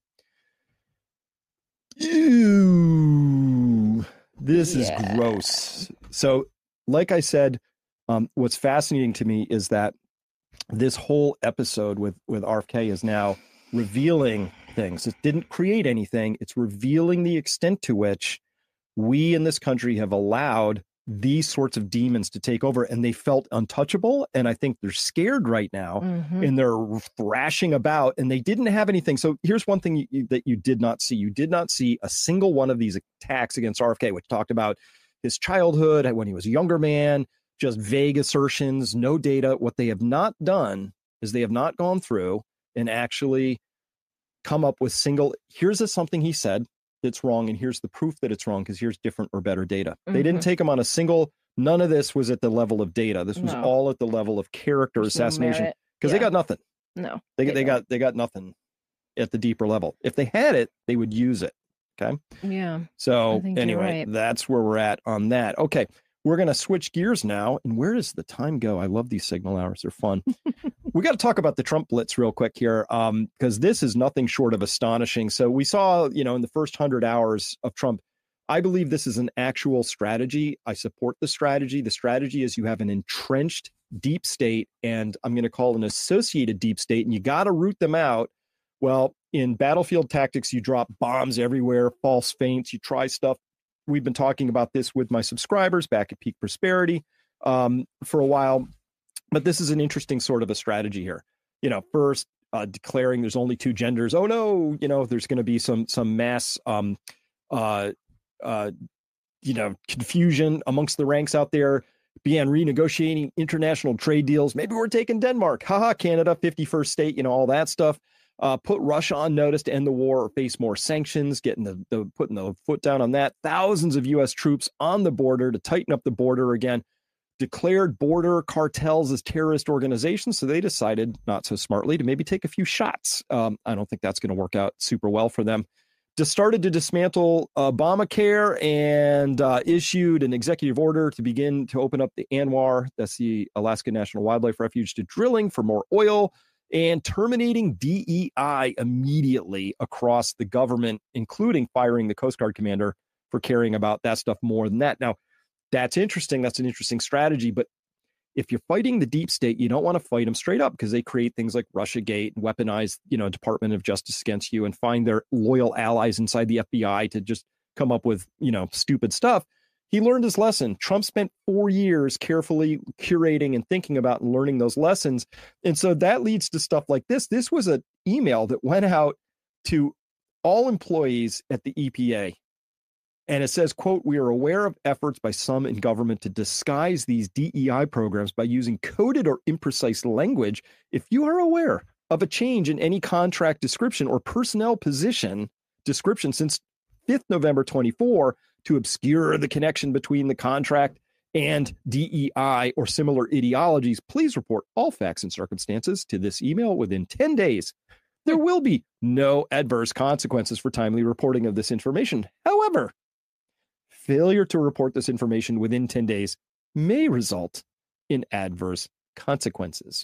Ew. This Yeah. is gross. So, like I said, um, what's fascinating to me is that this whole episode with, with R F K is now revealing things. It didn't create anything. It's revealing the extent to which we in this country have allowed these sorts of demons to take over, and they felt untouchable. And I think they're scared right now, Mhm. and they're thrashing about, and they didn't have anything. So here's one thing you, that you did not see. You did not see a single one of these attacks against R F K, which talked about his childhood, when he was a younger man, just vague assertions, no data. What they have not done is they have not gone through and actually come up with single, here's a, something he said that's wrong, and here's the proof that it's wrong, because here's different or better data. They didn't Mhm. take him on a single, none of this was at the level of data. This was No. all at the level of character There's no assassination, merit. because they Yeah. got nothing. No. They, they they don't. got they got nothing at the deeper level. If they had it, they would use it. Okay. Yeah. So I think you're anyway, right. that's where we're at on that. Okay. We're going to switch gears now. And where does the time go? I love these signal hours. They're fun. We got to talk about the Trump blitz real quick here, um, because this is nothing short of astonishing. So we saw, you know, in the first hundred hours of Trump, I believe this is an actual strategy. I support the strategy. The strategy is you have an entrenched deep state, and I'm going to call an associated deep state, and you got to root them out. Well, in battlefield tactics, you drop bombs everywhere, false feints, you try stuff. We've been talking about this with my subscribers back at Peak Prosperity um, for a while, but this is an interesting sort of a strategy here. You know, first uh, declaring there's only two genders. Oh no, you know, there's going to be some some mass, um, uh, uh, you know, confusion amongst the ranks out there. Began renegotiating international trade deals. Maybe we're taking Denmark. Haha, Canada, fifty-first state. You know, all that stuff. Uh, put Russia on notice to end the war or face more sanctions, getting the, the putting the foot down on that. Thousands of U S troops on the border to tighten up the border again. Declared border cartels as terrorist organizations, so they decided, not so smartly, to maybe take a few shots. Um, I don't think that's going to work out super well for them. Just started to dismantle Obamacare and uh, issued an executive order to begin to open up the ANWR, that's the Alaska National Wildlife Refuge, to drilling for more oil, and terminating D E I immediately across the government, including firing the Coast Guard commander for caring about that stuff more than that. Now, that's interesting. That's an interesting strategy. But if you're fighting the deep state, you don't want to fight them straight up, because they create things like Russiagate and weaponize, you know, Department of Justice against you, and find their loyal allies inside the F B I to just come up with, you know, stupid stuff. He learned his lesson. Trump spent four years carefully curating and thinking about and learning those lessons. And so that leads to stuff like this. This was an email that went out to all employees at the E P A. And it says, quote, "We are aware of efforts by some in government to disguise these D E I programs by using coded or imprecise language. If you are aware of a change in any contract description or personnel position description since fifth November twenty-four to obscure the connection between the contract and D E I or similar ideologies, please report all facts and circumstances to this email within ten days. There will be no adverse consequences for timely reporting of this information. However, failure to report this information within ten days may result in adverse consequences."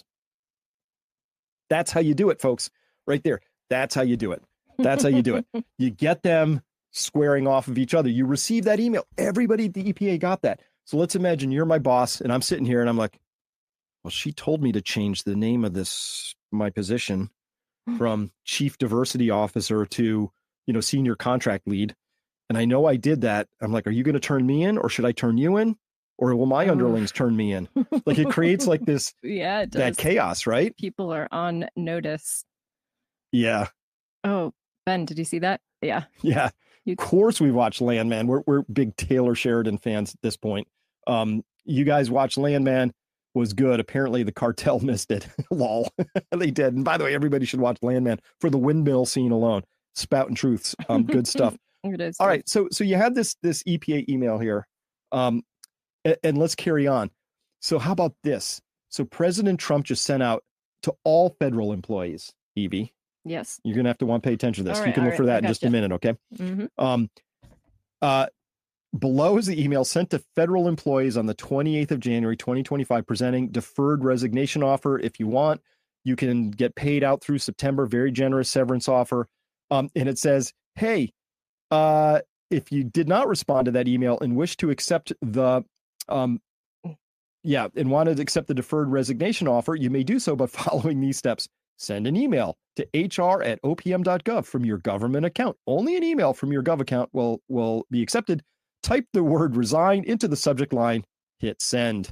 That's how you do it, folks. Right there. That's how you do it. That's how you do it. You get them squaring off of each other. You receive that email. Everybody at the E P A got that. So let's imagine you're my boss and I'm sitting here and I'm like, well, she told me to change the name of this, my position from chief diversity officer to, you know, senior contract lead. And I know I did that. I'm like, are you going to turn me in or should I turn you in? Or will my underlings turn me in? Like it creates like this, yeah, it does. that chaos, right? People are on notice. Yeah. Oh, Ben, did you see that? Yeah. Yeah. You- Of course we watch Landman. We're we're big Taylor Sheridan fans at this point. Um, you guys watch Landman, was good. Apparently the cartel missed it. Lol. They did. And by the way, everybody should watch Landman for the windmill scene alone. Spouting truths. Um, good stuff. It is. All right. So so you had this this E P A email here. Um, and, and let's carry on. So how about this? So President Trump just sent out to all federal employees, Evie. Yes. You're going to have to want to pay attention to this. All you right, can all look for right, that I in just a gotcha. minute, okay? Mm-hmm. Um, uh, below is the email sent to federal employees on the twenty-eighth of January, twenty twenty-five, presenting deferred resignation offer. If you want, you can get paid out through September. Very generous severance offer. Um, and it says, hey, uh, if you did not respond to that email and wish to accept the, um, yeah, and wanted to accept the deferred resignation offer, you may do so by following these steps. Send an email to H R at O P M dot gov from your government account. Only an email from your gov account will, will be accepted. Type the word resign into the subject line. Hit send.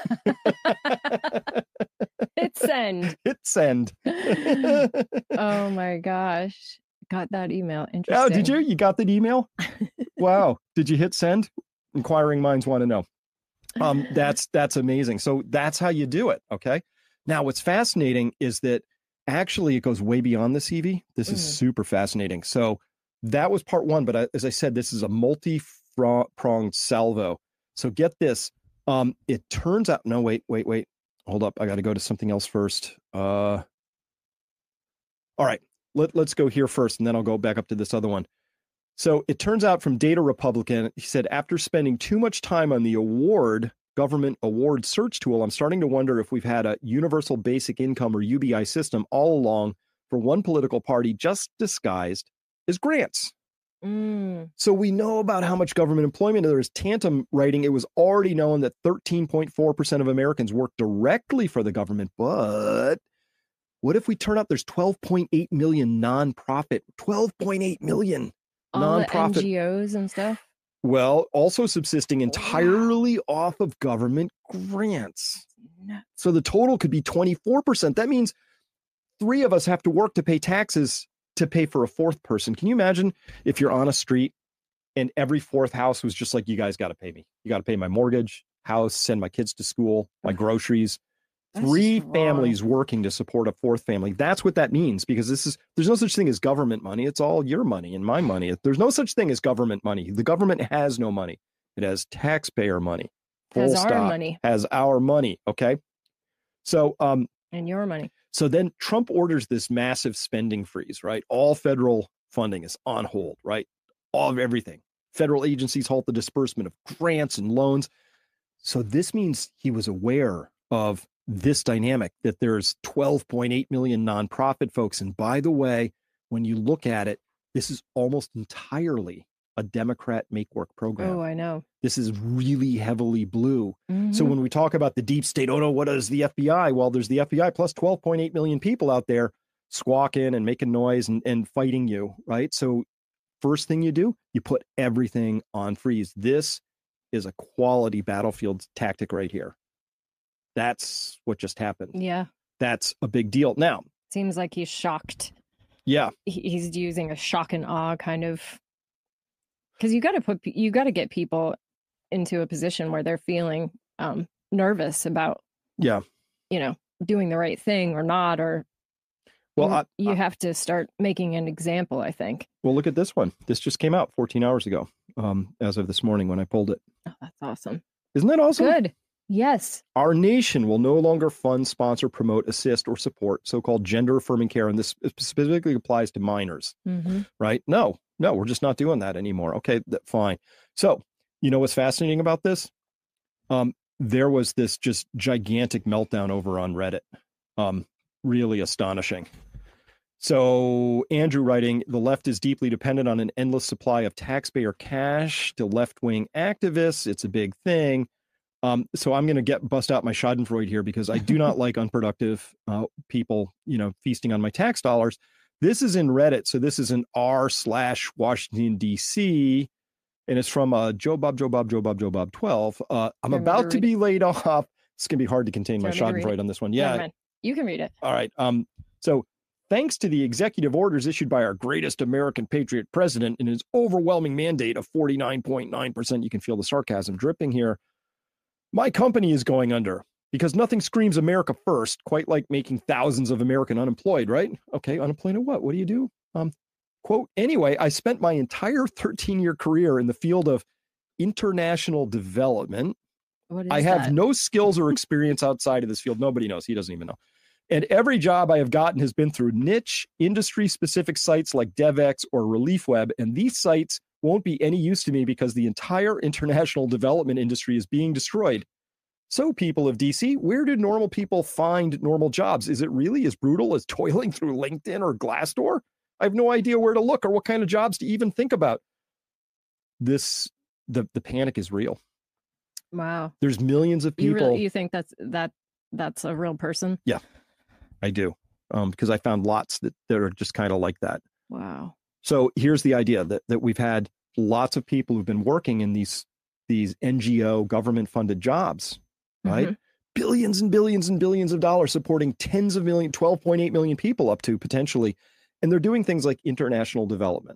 Hit send. Hit send. Oh my gosh. Got that email. Interesting. Oh, did you? You got that email? Wow. Did you hit send? Inquiring minds want to know. Um, that's that's amazing. So that's how you do it. Okay. Now, what's fascinating is that actually it goes way beyond this, Evie. This is Mhm. super fascinating. So that was part one. But I, as I said, this is a multi-pronged salvo. So get this. Um, it turns out, no, wait, wait, wait. Hold up. I got to go to something else first. Uh, all right. Let, let's go here first, and then I'll go back up to this other one. So it turns out from Data Republican, he said, after spending too much time on the award, government award search tool, I'm starting to wonder if we've had a universal basic income or U B I system all along for one political party just disguised as grants. Mm. So we know about how much government employment there is. Tantum writing, it was already known that thirteen point four percent of Americans work directly for the government, but what if we turn up there's twelve point eight million nonprofit, twelve point eight million All the nonprofit, N G Os and stuff. well, also subsisting entirely off of government grants. No. So the total could be twenty-four percent. That means three of us have to work to pay taxes to pay for a fourth person. Can you imagine if you're on a street and every fourth house was just like, you guys got to pay me. You got to pay my mortgage, house, send my kids to school, my groceries. That's Three just wrong. families working to support a fourth family. That's what that means, because this is, there's no such thing as government money. It's all your money and my money. There's no such thing as government money. The government has no money. It has taxpayer money. Full Has our stop. money. Has our money. Okay. So, um, And your money. so then Trump orders this massive spending freeze, right? All federal funding is on hold, right? All of everything. Federal agencies halt the disbursement of grants and loans. So this means he was aware of this dynamic, that there's twelve point eight million nonprofit folks. And by the way, when you look at it, this is almost entirely a Democrat make work program. Oh, I know. This is really heavily blue. So Mhm. when we talk about the deep state, oh no, what is the F B I? Well, there's the F B I plus twelve point eight million people out there squawking and making noise and, and fighting you, right? So first thing you do, you put everything on freeze. This is a quality battlefield tactic right here. That's what just happened. Yeah. That's a big deal. Now, Seems like he's shocked. yeah, He- He's using a shock and awe kind of, because you got to put, you got to get people into a position where they're feeling um, nervous about, yeah. you know, doing the right thing or not, or Well, you, I, you I- have to start making an example, I think. well, look at this one. This just came out fourteen hours ago, um, as of this morning when I pulled it. Oh, that's awesome. Isn't that awesome? Good. Yes. Our nation will no longer fund, sponsor, promote, assist, or support so-called gender-affirming care, and this specifically applies to minors, Mm-hmm. right? No, no, we're just not doing that anymore. Okay, that, fine. So, you know what's fascinating about this? Um, there was this just gigantic meltdown over on Reddit. Um, really astonishing. So Andrew writing, the left is deeply dependent on an endless supply of taxpayer cash to left-wing activists. It's a big thing. Um, so I'm going to get bust out my Schadenfreude here because I do not like unproductive uh, people, you know, feasting on my tax dollars. This is in Reddit. So this is an r slash Washington, D C, and it's from uh, Joe Bob, Joe Bob, Joe Bob, Joe Bob twelve. Uh, I'm about to be laid off. It's going to be hard to contain my Schadenfreude on this one. Yeah. You can read it. All right. Um, so thanks to the executive orders issued by our greatest American patriot president and his overwhelming mandate of forty-nine point nine percent, you can feel the sarcasm dripping here. My company is going under because nothing screams America first, quite like making thousands of American unemployed, right? Okay, unemployed of what? What do you do? Um, quote, anyway, I spent my entire thirteen-year career in the field of international development. What is I have that? no skills or experience outside of this field. Nobody knows. He doesn't even know. And every job I have gotten has been through niche, industry-specific sites like DevX or ReliefWeb, and these sites won't be any use to me because the entire international development industry is being destroyed. So, people of D C, where do normal people find normal jobs? Is it really as brutal as toiling through LinkedIn or Glassdoor? I have no idea where to look or what kind of jobs to even think about. This, the, the panic is real. Wow. There's millions of people. You, really, you think that's that that's a real person? Yeah, I do. Um, because I found lots that, that are just kind of like that. Wow. So here's the idea that, that we've had lots of people who've been working in these these N G O government funded jobs, right? Mm-hmm. Billions and billions and billions of dollars supporting tens of million, twelve point eight million people up to potentially. And they're doing things like international development.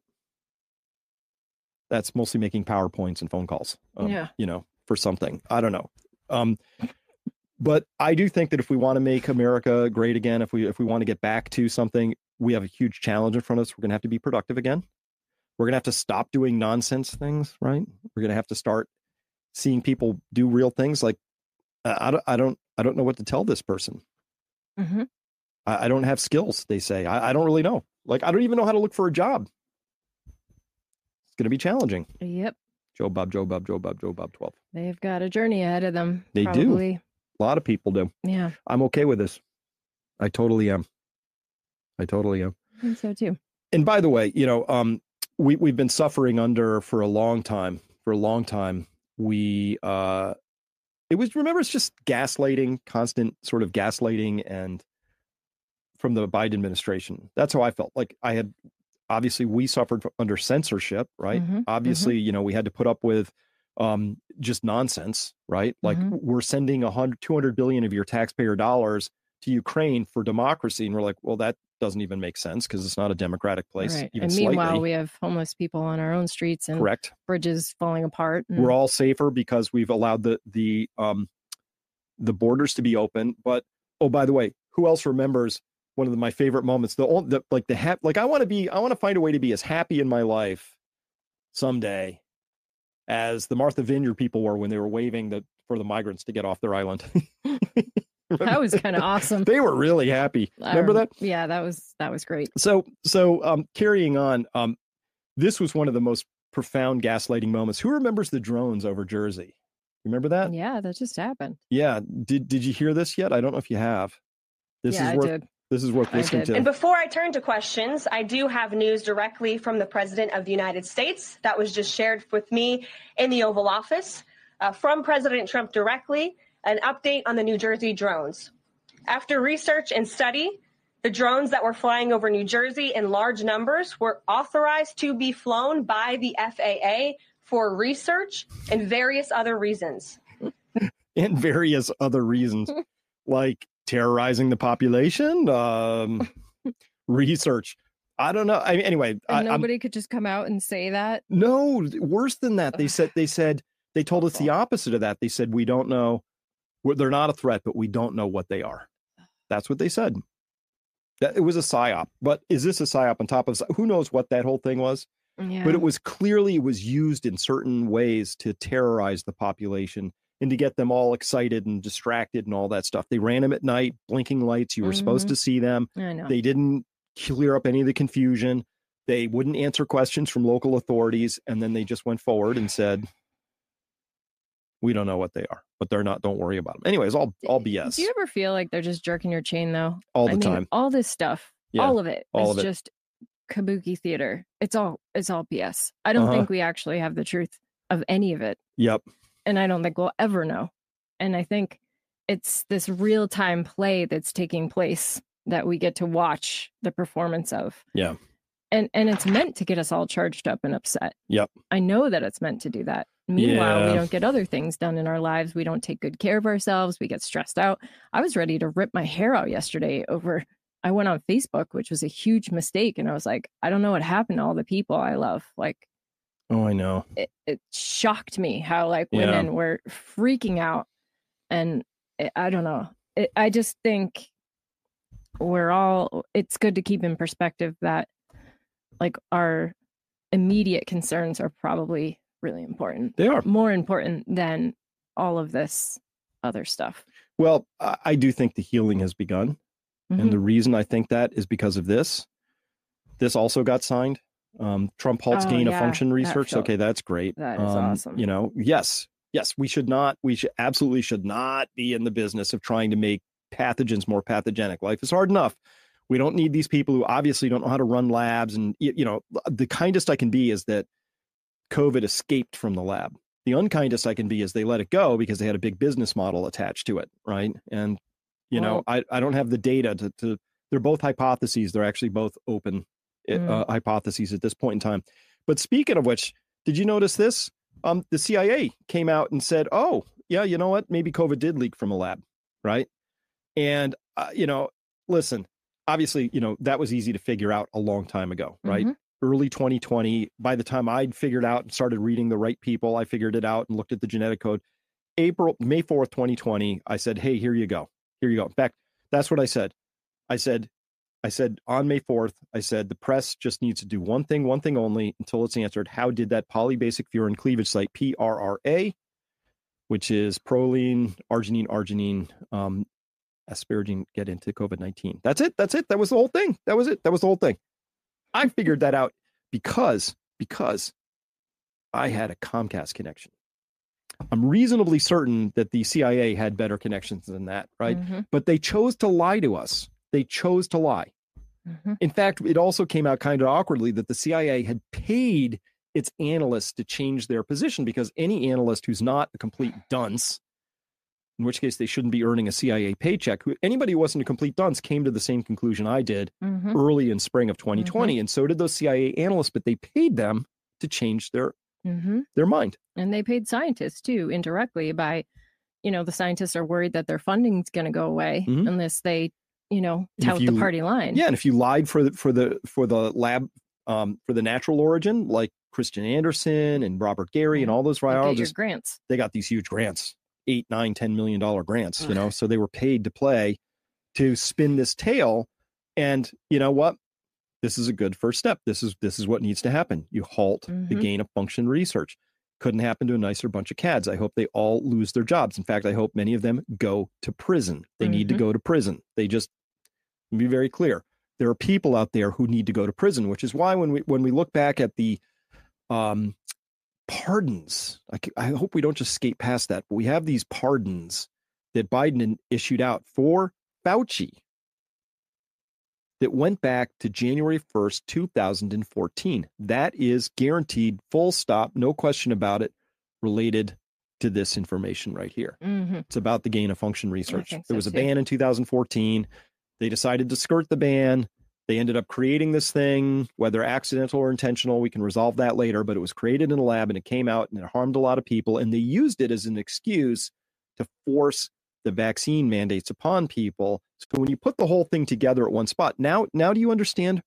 That's mostly making PowerPoints and phone calls, um, yeah. you know, for something. I don't know. Um, but I do think that if we want to make America great again, if we if we want to get back to something, we have a huge challenge in front of us. We're going to have to be productive again. We're going to have to stop doing nonsense things, right? We're going to have to start seeing people do real things. Like, I don't, I don't, I don't know what to tell this person. Mm-hmm. I, I don't have skills, they say. I, I don't really know. Like, I don't even know how to look for a job. It's going to be challenging. Yep. Joe Bob, Joe Bob, Joe Bob, Joe Bob twelve. They've got a journey ahead of them. They probably. do. A lot of people do. Yeah. I'm okay with this. I totally am. I totally am. I think so too. And by the way, you know, um, we, we've been suffering under for a long time, for a long time. We, uh, it was, remember, it's just gaslighting, constant sort of gaslighting and from the Biden administration. That's how I felt. Like I had, obviously we suffered under censorship, right? Mm-hmm, Obviously, mm-hmm. you know, we had to put up with um, just nonsense, right? Like mm-hmm. we're sending a hundred, two hundred billion of your taxpayer dollars to Ukraine for democracy. And we're like, well, that doesn't even make sense because it's not a democratic place. Right. Even and meanwhile, slightly. we have homeless people on our own streets and Correct. bridges falling apart. And... We're all safer because we've allowed the, the, um, the borders to be open. But, oh, by the way, who else remembers one of the, my favorite moments? The, the like the hap, like I want to be, I want to find a way to be as happy in my life someday as the Martha Vineyard people were when they were waving the, for the migrants to get off their island. That was kind of awesome. They were really happy. Remember that? Yeah, that was that was great. So so um, carrying on, um, this was one of the most profound gaslighting moments. Who remembers the drones over Jersey? Remember that? Yeah, that just happened. Yeah. Did Did you hear this yet? I don't know if you have. This yeah, is worth, I did. This is worth I listening did. to. And before I turn to questions, I do have news directly from the President of the United States that was just shared with me in the Oval Office uh, from President Trump directly. An update on the New Jersey drones. After research and study, the drones that were flying over New Jersey in large numbers were authorized to be flown by the F A A for research and various other reasons. And various other reasons, like terrorizing the population, um, research. I don't know. I mean, anyway, and I, nobody I'm, could just come out and say that. No, worse than that. They said they said they told us the opposite of that. They said we don't know. They're not a threat, but we don't know what they are. That's what they said. That it was a psyop. But is this a psyop on top of? Who knows what that whole thing was? Yeah. But it was clearly it was used in certain ways to terrorize the population and to get them all excited and distracted and all that stuff. They ran them at night, blinking lights. You were mm-hmm. supposed to see them. I know. They didn't clear up any of the confusion. They wouldn't answer questions from local authorities, and then they just went forward and said, we don't know what they are, but they're not, don't worry about them. Anyways, all, all B S. Do you ever feel like they're just jerking your chain though? All the I mean, time. All this stuff Yeah, all of it all is of it. just kabuki theater. It's all it's all B S. I don't Uh-huh. think we actually have the truth of any of it. Yep. And I don't think we'll ever know. And I think it's this real-time play that's taking place that we get to watch the performance of. Yeah. And and it's meant to get us all charged up and upset. Yep. I know that it's meant to do that. Meanwhile, Yeah. we don't get other things done in our lives. We don't take good care of ourselves. We get stressed out. I was ready to rip my hair out yesterday over, I went on Facebook, which was a huge mistake. And I was like, I don't know what happened to all the people I love. Like, Oh, I know. it, it shocked me how like Yeah. women were freaking out. And it, I don't know. It, I just think we're all, it's good to keep in perspective that like our immediate concerns are probably really important. They are. More important than all of this other stuff. Well, I, I do think the healing has begun. Mhm. And the reason I think that is because of this. This also got signed. Um, Trump halts Oh, gain of yeah, function that research. felt- Okay, that's great. that is Um, awesome. You know, yes, yes, we should not, we should absolutely should not be in the business of trying to make pathogens more pathogenic. Life is hard enough. We don't need these people who obviously don't know how to run labs. And, y- you know, the kindest I can be is that COVID escaped from the lab. The unkindest I can be is they let it go because they had a big business model attached to it. Right. And, you know, I, I don't have the data to, to, they're both hypotheses. They're actually both open Mm. uh, hypotheses at this point in time. But speaking of which, did you notice this? Um, the C I A came out and said, oh, yeah, you know what? Maybe COVID did leak from a lab. Right. And, uh, you know, listen, obviously, you know, that was easy to figure out a long time ago. Right. Mhm. Early twenty twenty, by the time I'd figured out and started reading the right people, I figured it out and looked at the genetic code. April, May fourth, twenty twenty, I said, hey, here you go. Here you go. In fact, that's what I said. I said, I said on May fourth, I said, the press just needs to do one thing, one thing only until it's answered. How did that polybasic furin cleavage site, P R R A, which is proline, arginine, arginine, um, asparagine, get into COVID nineteen? That's it. That's it. That was the whole thing. That was it. That was the whole thing. I figured that out because, because I had a Comcast connection. I'm reasonably certain that the C I A had better connections than that, right? Mhm. But they chose to lie to us. They chose to lie. Mhm. In fact, it also came out kind of awkwardly that the C I A had paid its analysts to change their position because any analyst who's not a complete dunce, in which case they shouldn't be earning a C I A paycheck, who, anybody who wasn't a complete dunce came to the same conclusion I did Mhm. early in spring of twenty twenty. And so did those C I A analysts, but they paid them to change their, Mhm. their mind. And they paid scientists too, indirectly by, you know, the scientists are worried that their funding's going to go away Mhm. unless they, you know, And if tout the you- party line. Yeah, and if you lied for the for the for the lab um, for the natural origin, like Christian Anderson and Robert Gary and all those You get your virologists, grants. they got these huge grants, eight, nine, ten million dollar grants. You know, so they were paid to play to spin this tale. And you know what? This is a good first step. This is this is what needs to happen. You halt the Mhm. gain of function research. Couldn't happen to a nicer bunch of cads. I hope they all lose their jobs. In fact, I hope many of them go to prison. They need to Mhm. go to prison. They just be very clear. There are people out there who need to go to prison, which is why when we when we look back at the um, pardons, I, c- I hope we don't just skate past that. But we have these pardons that Biden issued out for Fauci that went back to January first, two thousand fourteen. That is guaranteed, full stop, no question about it, related to this information right here. Mhm. It's about the gain of function research. think There so, was a too. ban in two thousand fourteen. They decided to skirt the ban. They ended up creating this thing, whether accidental or intentional, we can resolve that later, but it was created in a lab and it came out and it harmed a lot of people. And they used it as an excuse to force the vaccine mandates upon people. So when you put the whole thing together at one spot, now, now do you understand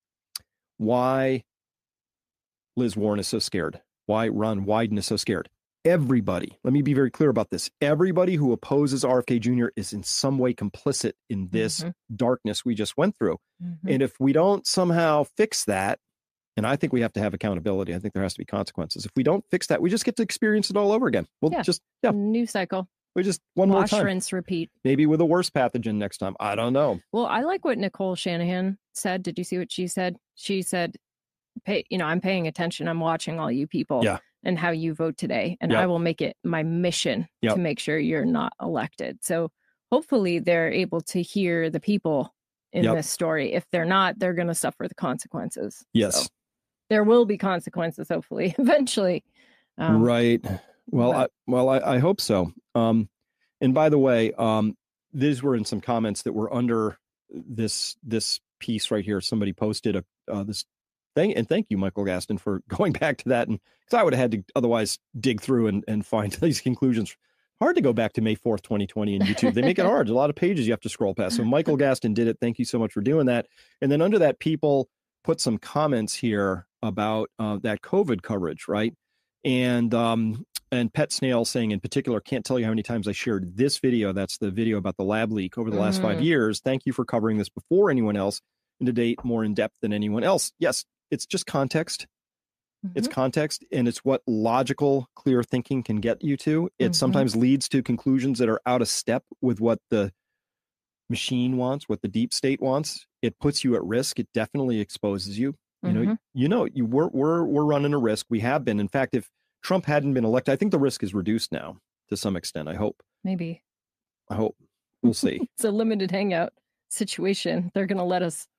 why Liz Warren is so scared? Why Ron Wyden is so scared? Everybody, let me be very clear about this. Everybody who opposes R F K Junior is in some way complicit in this Mhm. darkness we just went through. Mhm. And if we don't somehow fix that, and I think we have to have accountability, I think there has to be consequences. If we don't fix that, we just get to experience it all over again. We'll Yeah. just, yeah, New cycle. we just one more Wash, time. rinse, repeat. Maybe with a worse pathogen next time. I don't know. Well, I like what Nicole Shanahan said. Did you see what she said? She said, "Pay, you know, I'm paying attention. I'm watching all you people Yeah. and how you vote today, and Yep. I will make it my mission Yep. to make sure you're not elected." So hopefully they're able to hear the people in Yep. this story. If they're not, they're going to suffer the consequences. Yes. So there will be consequences, hopefully, eventually. Um, right. Well, I, but- well, I, I hope so. Um, and by the way, um, these were in some comments that were under this this piece right here. Somebody posted a uh, this thing, and thank you, Michael Gaston, for going back to that. And because I would have had to otherwise dig through and, and find these conclusions. Hard to go back to May fourth, twenty twenty in YouTube. They make it hard. There's a lot of pages you have to scroll past. So Michael Gaston did it. Thank you so much for doing that. And then under that, people put some comments here about uh, that COVID coverage, right? And um, and Pet Snail saying in particular, can't tell you how many times I shared this video. That's the video about the lab leak over the last Mhm. five years. Thank you for covering this before anyone else and to date more in depth than anyone else. Yes, it's just context. It's Mhm. context, and it's what logical, clear thinking can get you to. It Mhm. sometimes leads to conclusions that are out of step with what the machine wants, what the deep state wants. It puts you at risk. It definitely exposes you. You know, Mhm. you know, you we're we're we're running a risk. We have been. In fact, if Trump hadn't been elected, I think the risk is reduced now to some extent. I hope. Maybe. I hope. We'll see. It's a limited hangout situation. They're going to let us.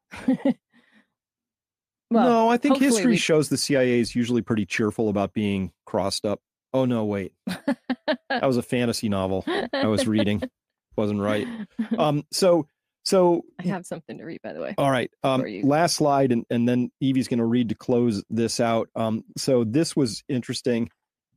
Well, no, I think hopefully history we- shows the C I A is usually pretty cheerful about being crossed up. Oh no, wait. That was a fantasy novel I was reading. Wasn't right. Um, so so I have something to read, by the way. all right. Um, for you. last slide, and, and then Evie's going to read to close this out. Um, so this was interesting.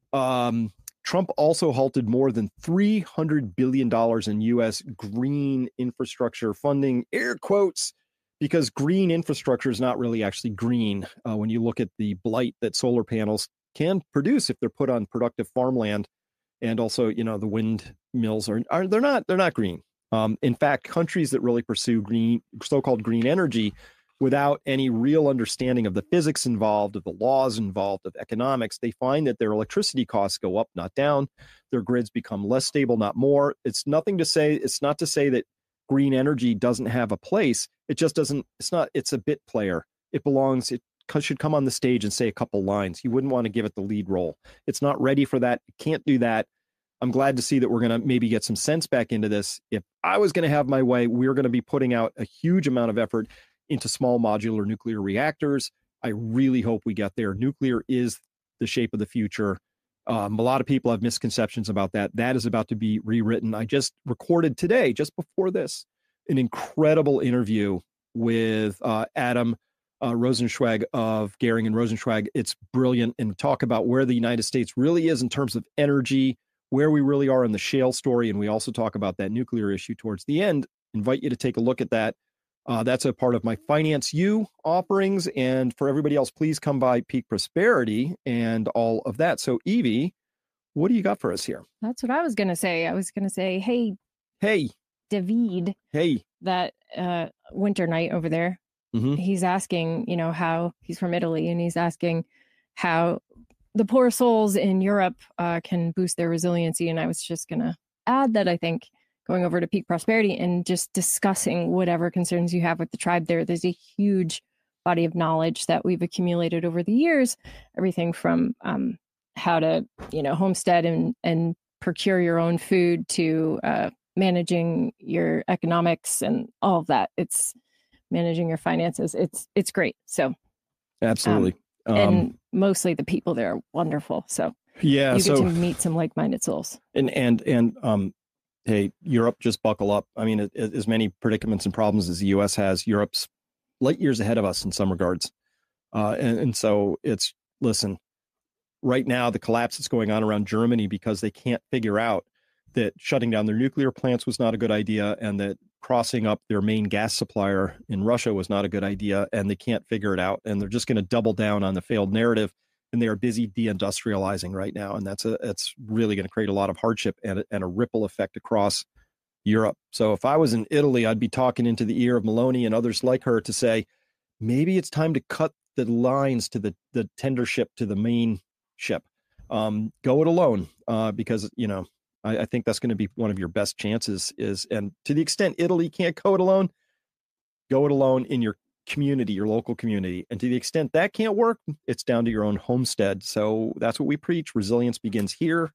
Um, Trump also halted more than three hundred billion dollars in U S green infrastructure funding, air quotes, because green infrastructure is not really actually green uh, when you look at the blight that solar panels can produce if they're put on productive farmland. And also, you know, the windmills are, are they're not they're not green. Um, in fact, countries that really pursue green, so-called green energy, without any real understanding of the physics involved, of the laws involved, of economics, they find that their electricity costs go up, not down. Their grids become less stable, not more. It's nothing to say. It's not to say that green energy doesn't have a place. It just doesn't. It's not. It's a bit player. It belongs. It should come on the stage and say a couple lines. You wouldn't want to give it the lead role. It's not ready for that. It can't do that. I'm glad to see that we're going to maybe get some sense back into this. If I was going to have my way, we're going to be putting out a huge amount of effort into small modular nuclear reactors. I really hope we get there. Nuclear is the shape of the future. Um, a lot of people have misconceptions about that. That is about to be rewritten. I just recorded today, just before this, an incredible interview with uh, Adam uh, Rosenzweig of Gehring and Rosenzweig. It's brilliant, and talk about where the United States really is in terms of energy, where we really are in the shale story. And we also talk about that nuclear issue towards the end. Invite you to take a look at that. Uh, that's a part of my Finance U offerings. And for everybody else, please come by Peak Prosperity and all of that. So, Evie, what do you got for us here? That's what I was going to say. I was going to say, hey, Hey, David, hey. that uh, winter night over there, Mhm. he's asking, you know, how he's from Italy, and he's asking how the poor souls in Europe uh, can boost their resiliency. And I was just going to add that I think going over to Peak Prosperity and just discussing whatever concerns you have with the tribe there, there's a huge body of knowledge that we've accumulated over the years, everything from um, how to, you know, homestead and, and procure your own food to uh, managing your economics and all of that. It's managing your finances. It's, it's great. So, Absolutely. Um, and mostly the people there are wonderful. So yeah. you get So, to meet some like-minded souls. and, and, and, um, hey, Europe, just buckle up. I mean, it, it, as many predicaments and problems as the U S has, Europe's light years ahead of us in some regards. Uh, and, and so it's, listen, right now, the collapse that's going on around Germany because they can't figure out that shutting down their nuclear plants was not a good idea, and that crossing up their main gas supplier in Russia was not a good idea, and they can't figure it out. And they're just going to double down on the failed narrative, and they are busy deindustrializing right now. And that's a, it's really going to create a lot of hardship and a, and a ripple effect across Europe. So if I was in Italy, I'd be talking into the ear of Meloni and others like her to say, maybe it's time to cut the lines to the, the tender ship to the main ship. Um, go it alone, uh, because, you know, I, I think that's going to be one of your best chances is, and to the extent Italy can't go it alone, go it alone in your community, your local community. And to the extent that can't work, it's down to your own homestead. So that's what we preach. Resilience begins here,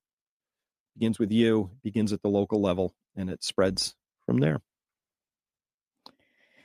begins with you, begins at the local level, and it spreads from there.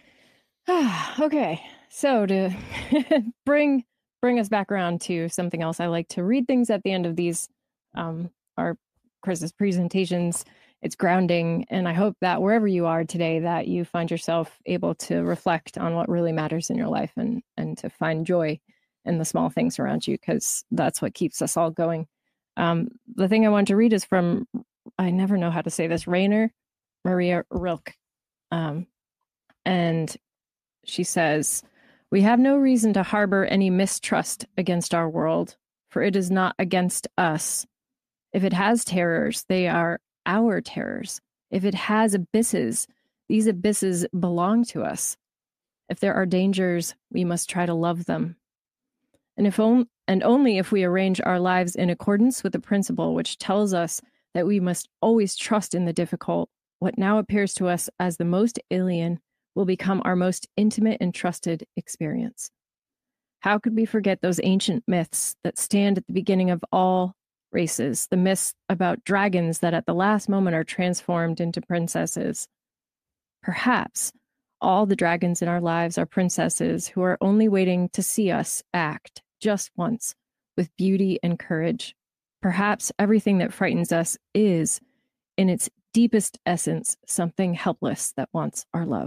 Okay, so to bring bring us back around to something else, I like to read things at the end of these um, our Chris's presentations. It's grounding, and I hope that wherever you are today, that you find yourself able to reflect on what really matters in your life and and to find joy in the small things around you, because that's what keeps us all going. Um, the thing I want to read is from, I never know how to say this, Rainer Maria Rilke. Um, and she says, "We have no reason to harbor any mistrust against our world, for it is not against us. If it has terrors, they are our terrors. If it has abysses, these abysses belong to us. If there are dangers, we must try to love them. And if on, and only if we arrange our lives in accordance with the principle which tells us that we must always trust in the difficult, what now appears to us as the most alien will become our most intimate and trusted experience. How could we forget those ancient myths that stand at the beginning of all races, the myths about dragons that at the last moment are transformed into princesses? Perhaps all the dragons in our lives are princesses who are only waiting to see us act just once with beauty and courage. Perhaps everything that frightens us is, in its deepest essence, something helpless that wants our love."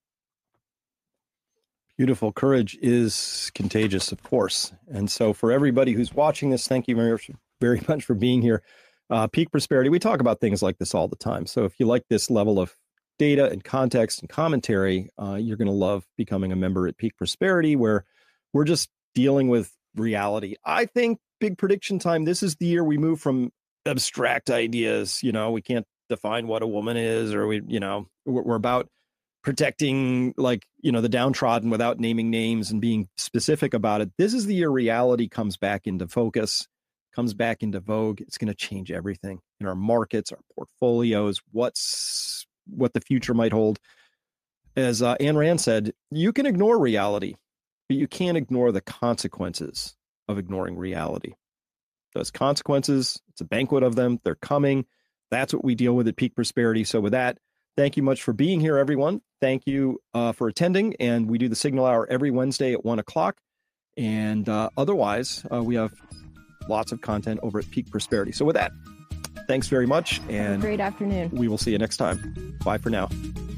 Beautiful. Courage is contagious, of course. And so for everybody who's watching this, thank you very, very much for being here. Uh, Peak Prosperity, we talk about things like this all the time. So if you like this level of data and context and commentary, uh, you're going to love becoming a member at Peak Prosperity, where we're just dealing with reality. I think big prediction time, this is the year we move from abstract ideas. You know, we can't define what a woman is, or we, you know, we're, we're about protecting, like, you know, the downtrodden without naming names and being specific about it. This is the year reality comes back into focus, comes back into vogue. It's going to change everything in our markets, our portfolios, what's what the future might hold. As uh, Ayn Rand said, you can ignore reality, but you can't ignore the consequences of ignoring reality. Those consequences, it's a banquet of them. They're coming. That's what we deal with at Peak Prosperity. So with that, thank you much for being here, everyone. Thank you uh, for attending. And we do the Signal Hour every Wednesday at one o'clock. And uh, otherwise, uh, we have lots of content over at Peak Prosperity. So with that, thanks very much. And great afternoon. We will see you next time. Bye for now.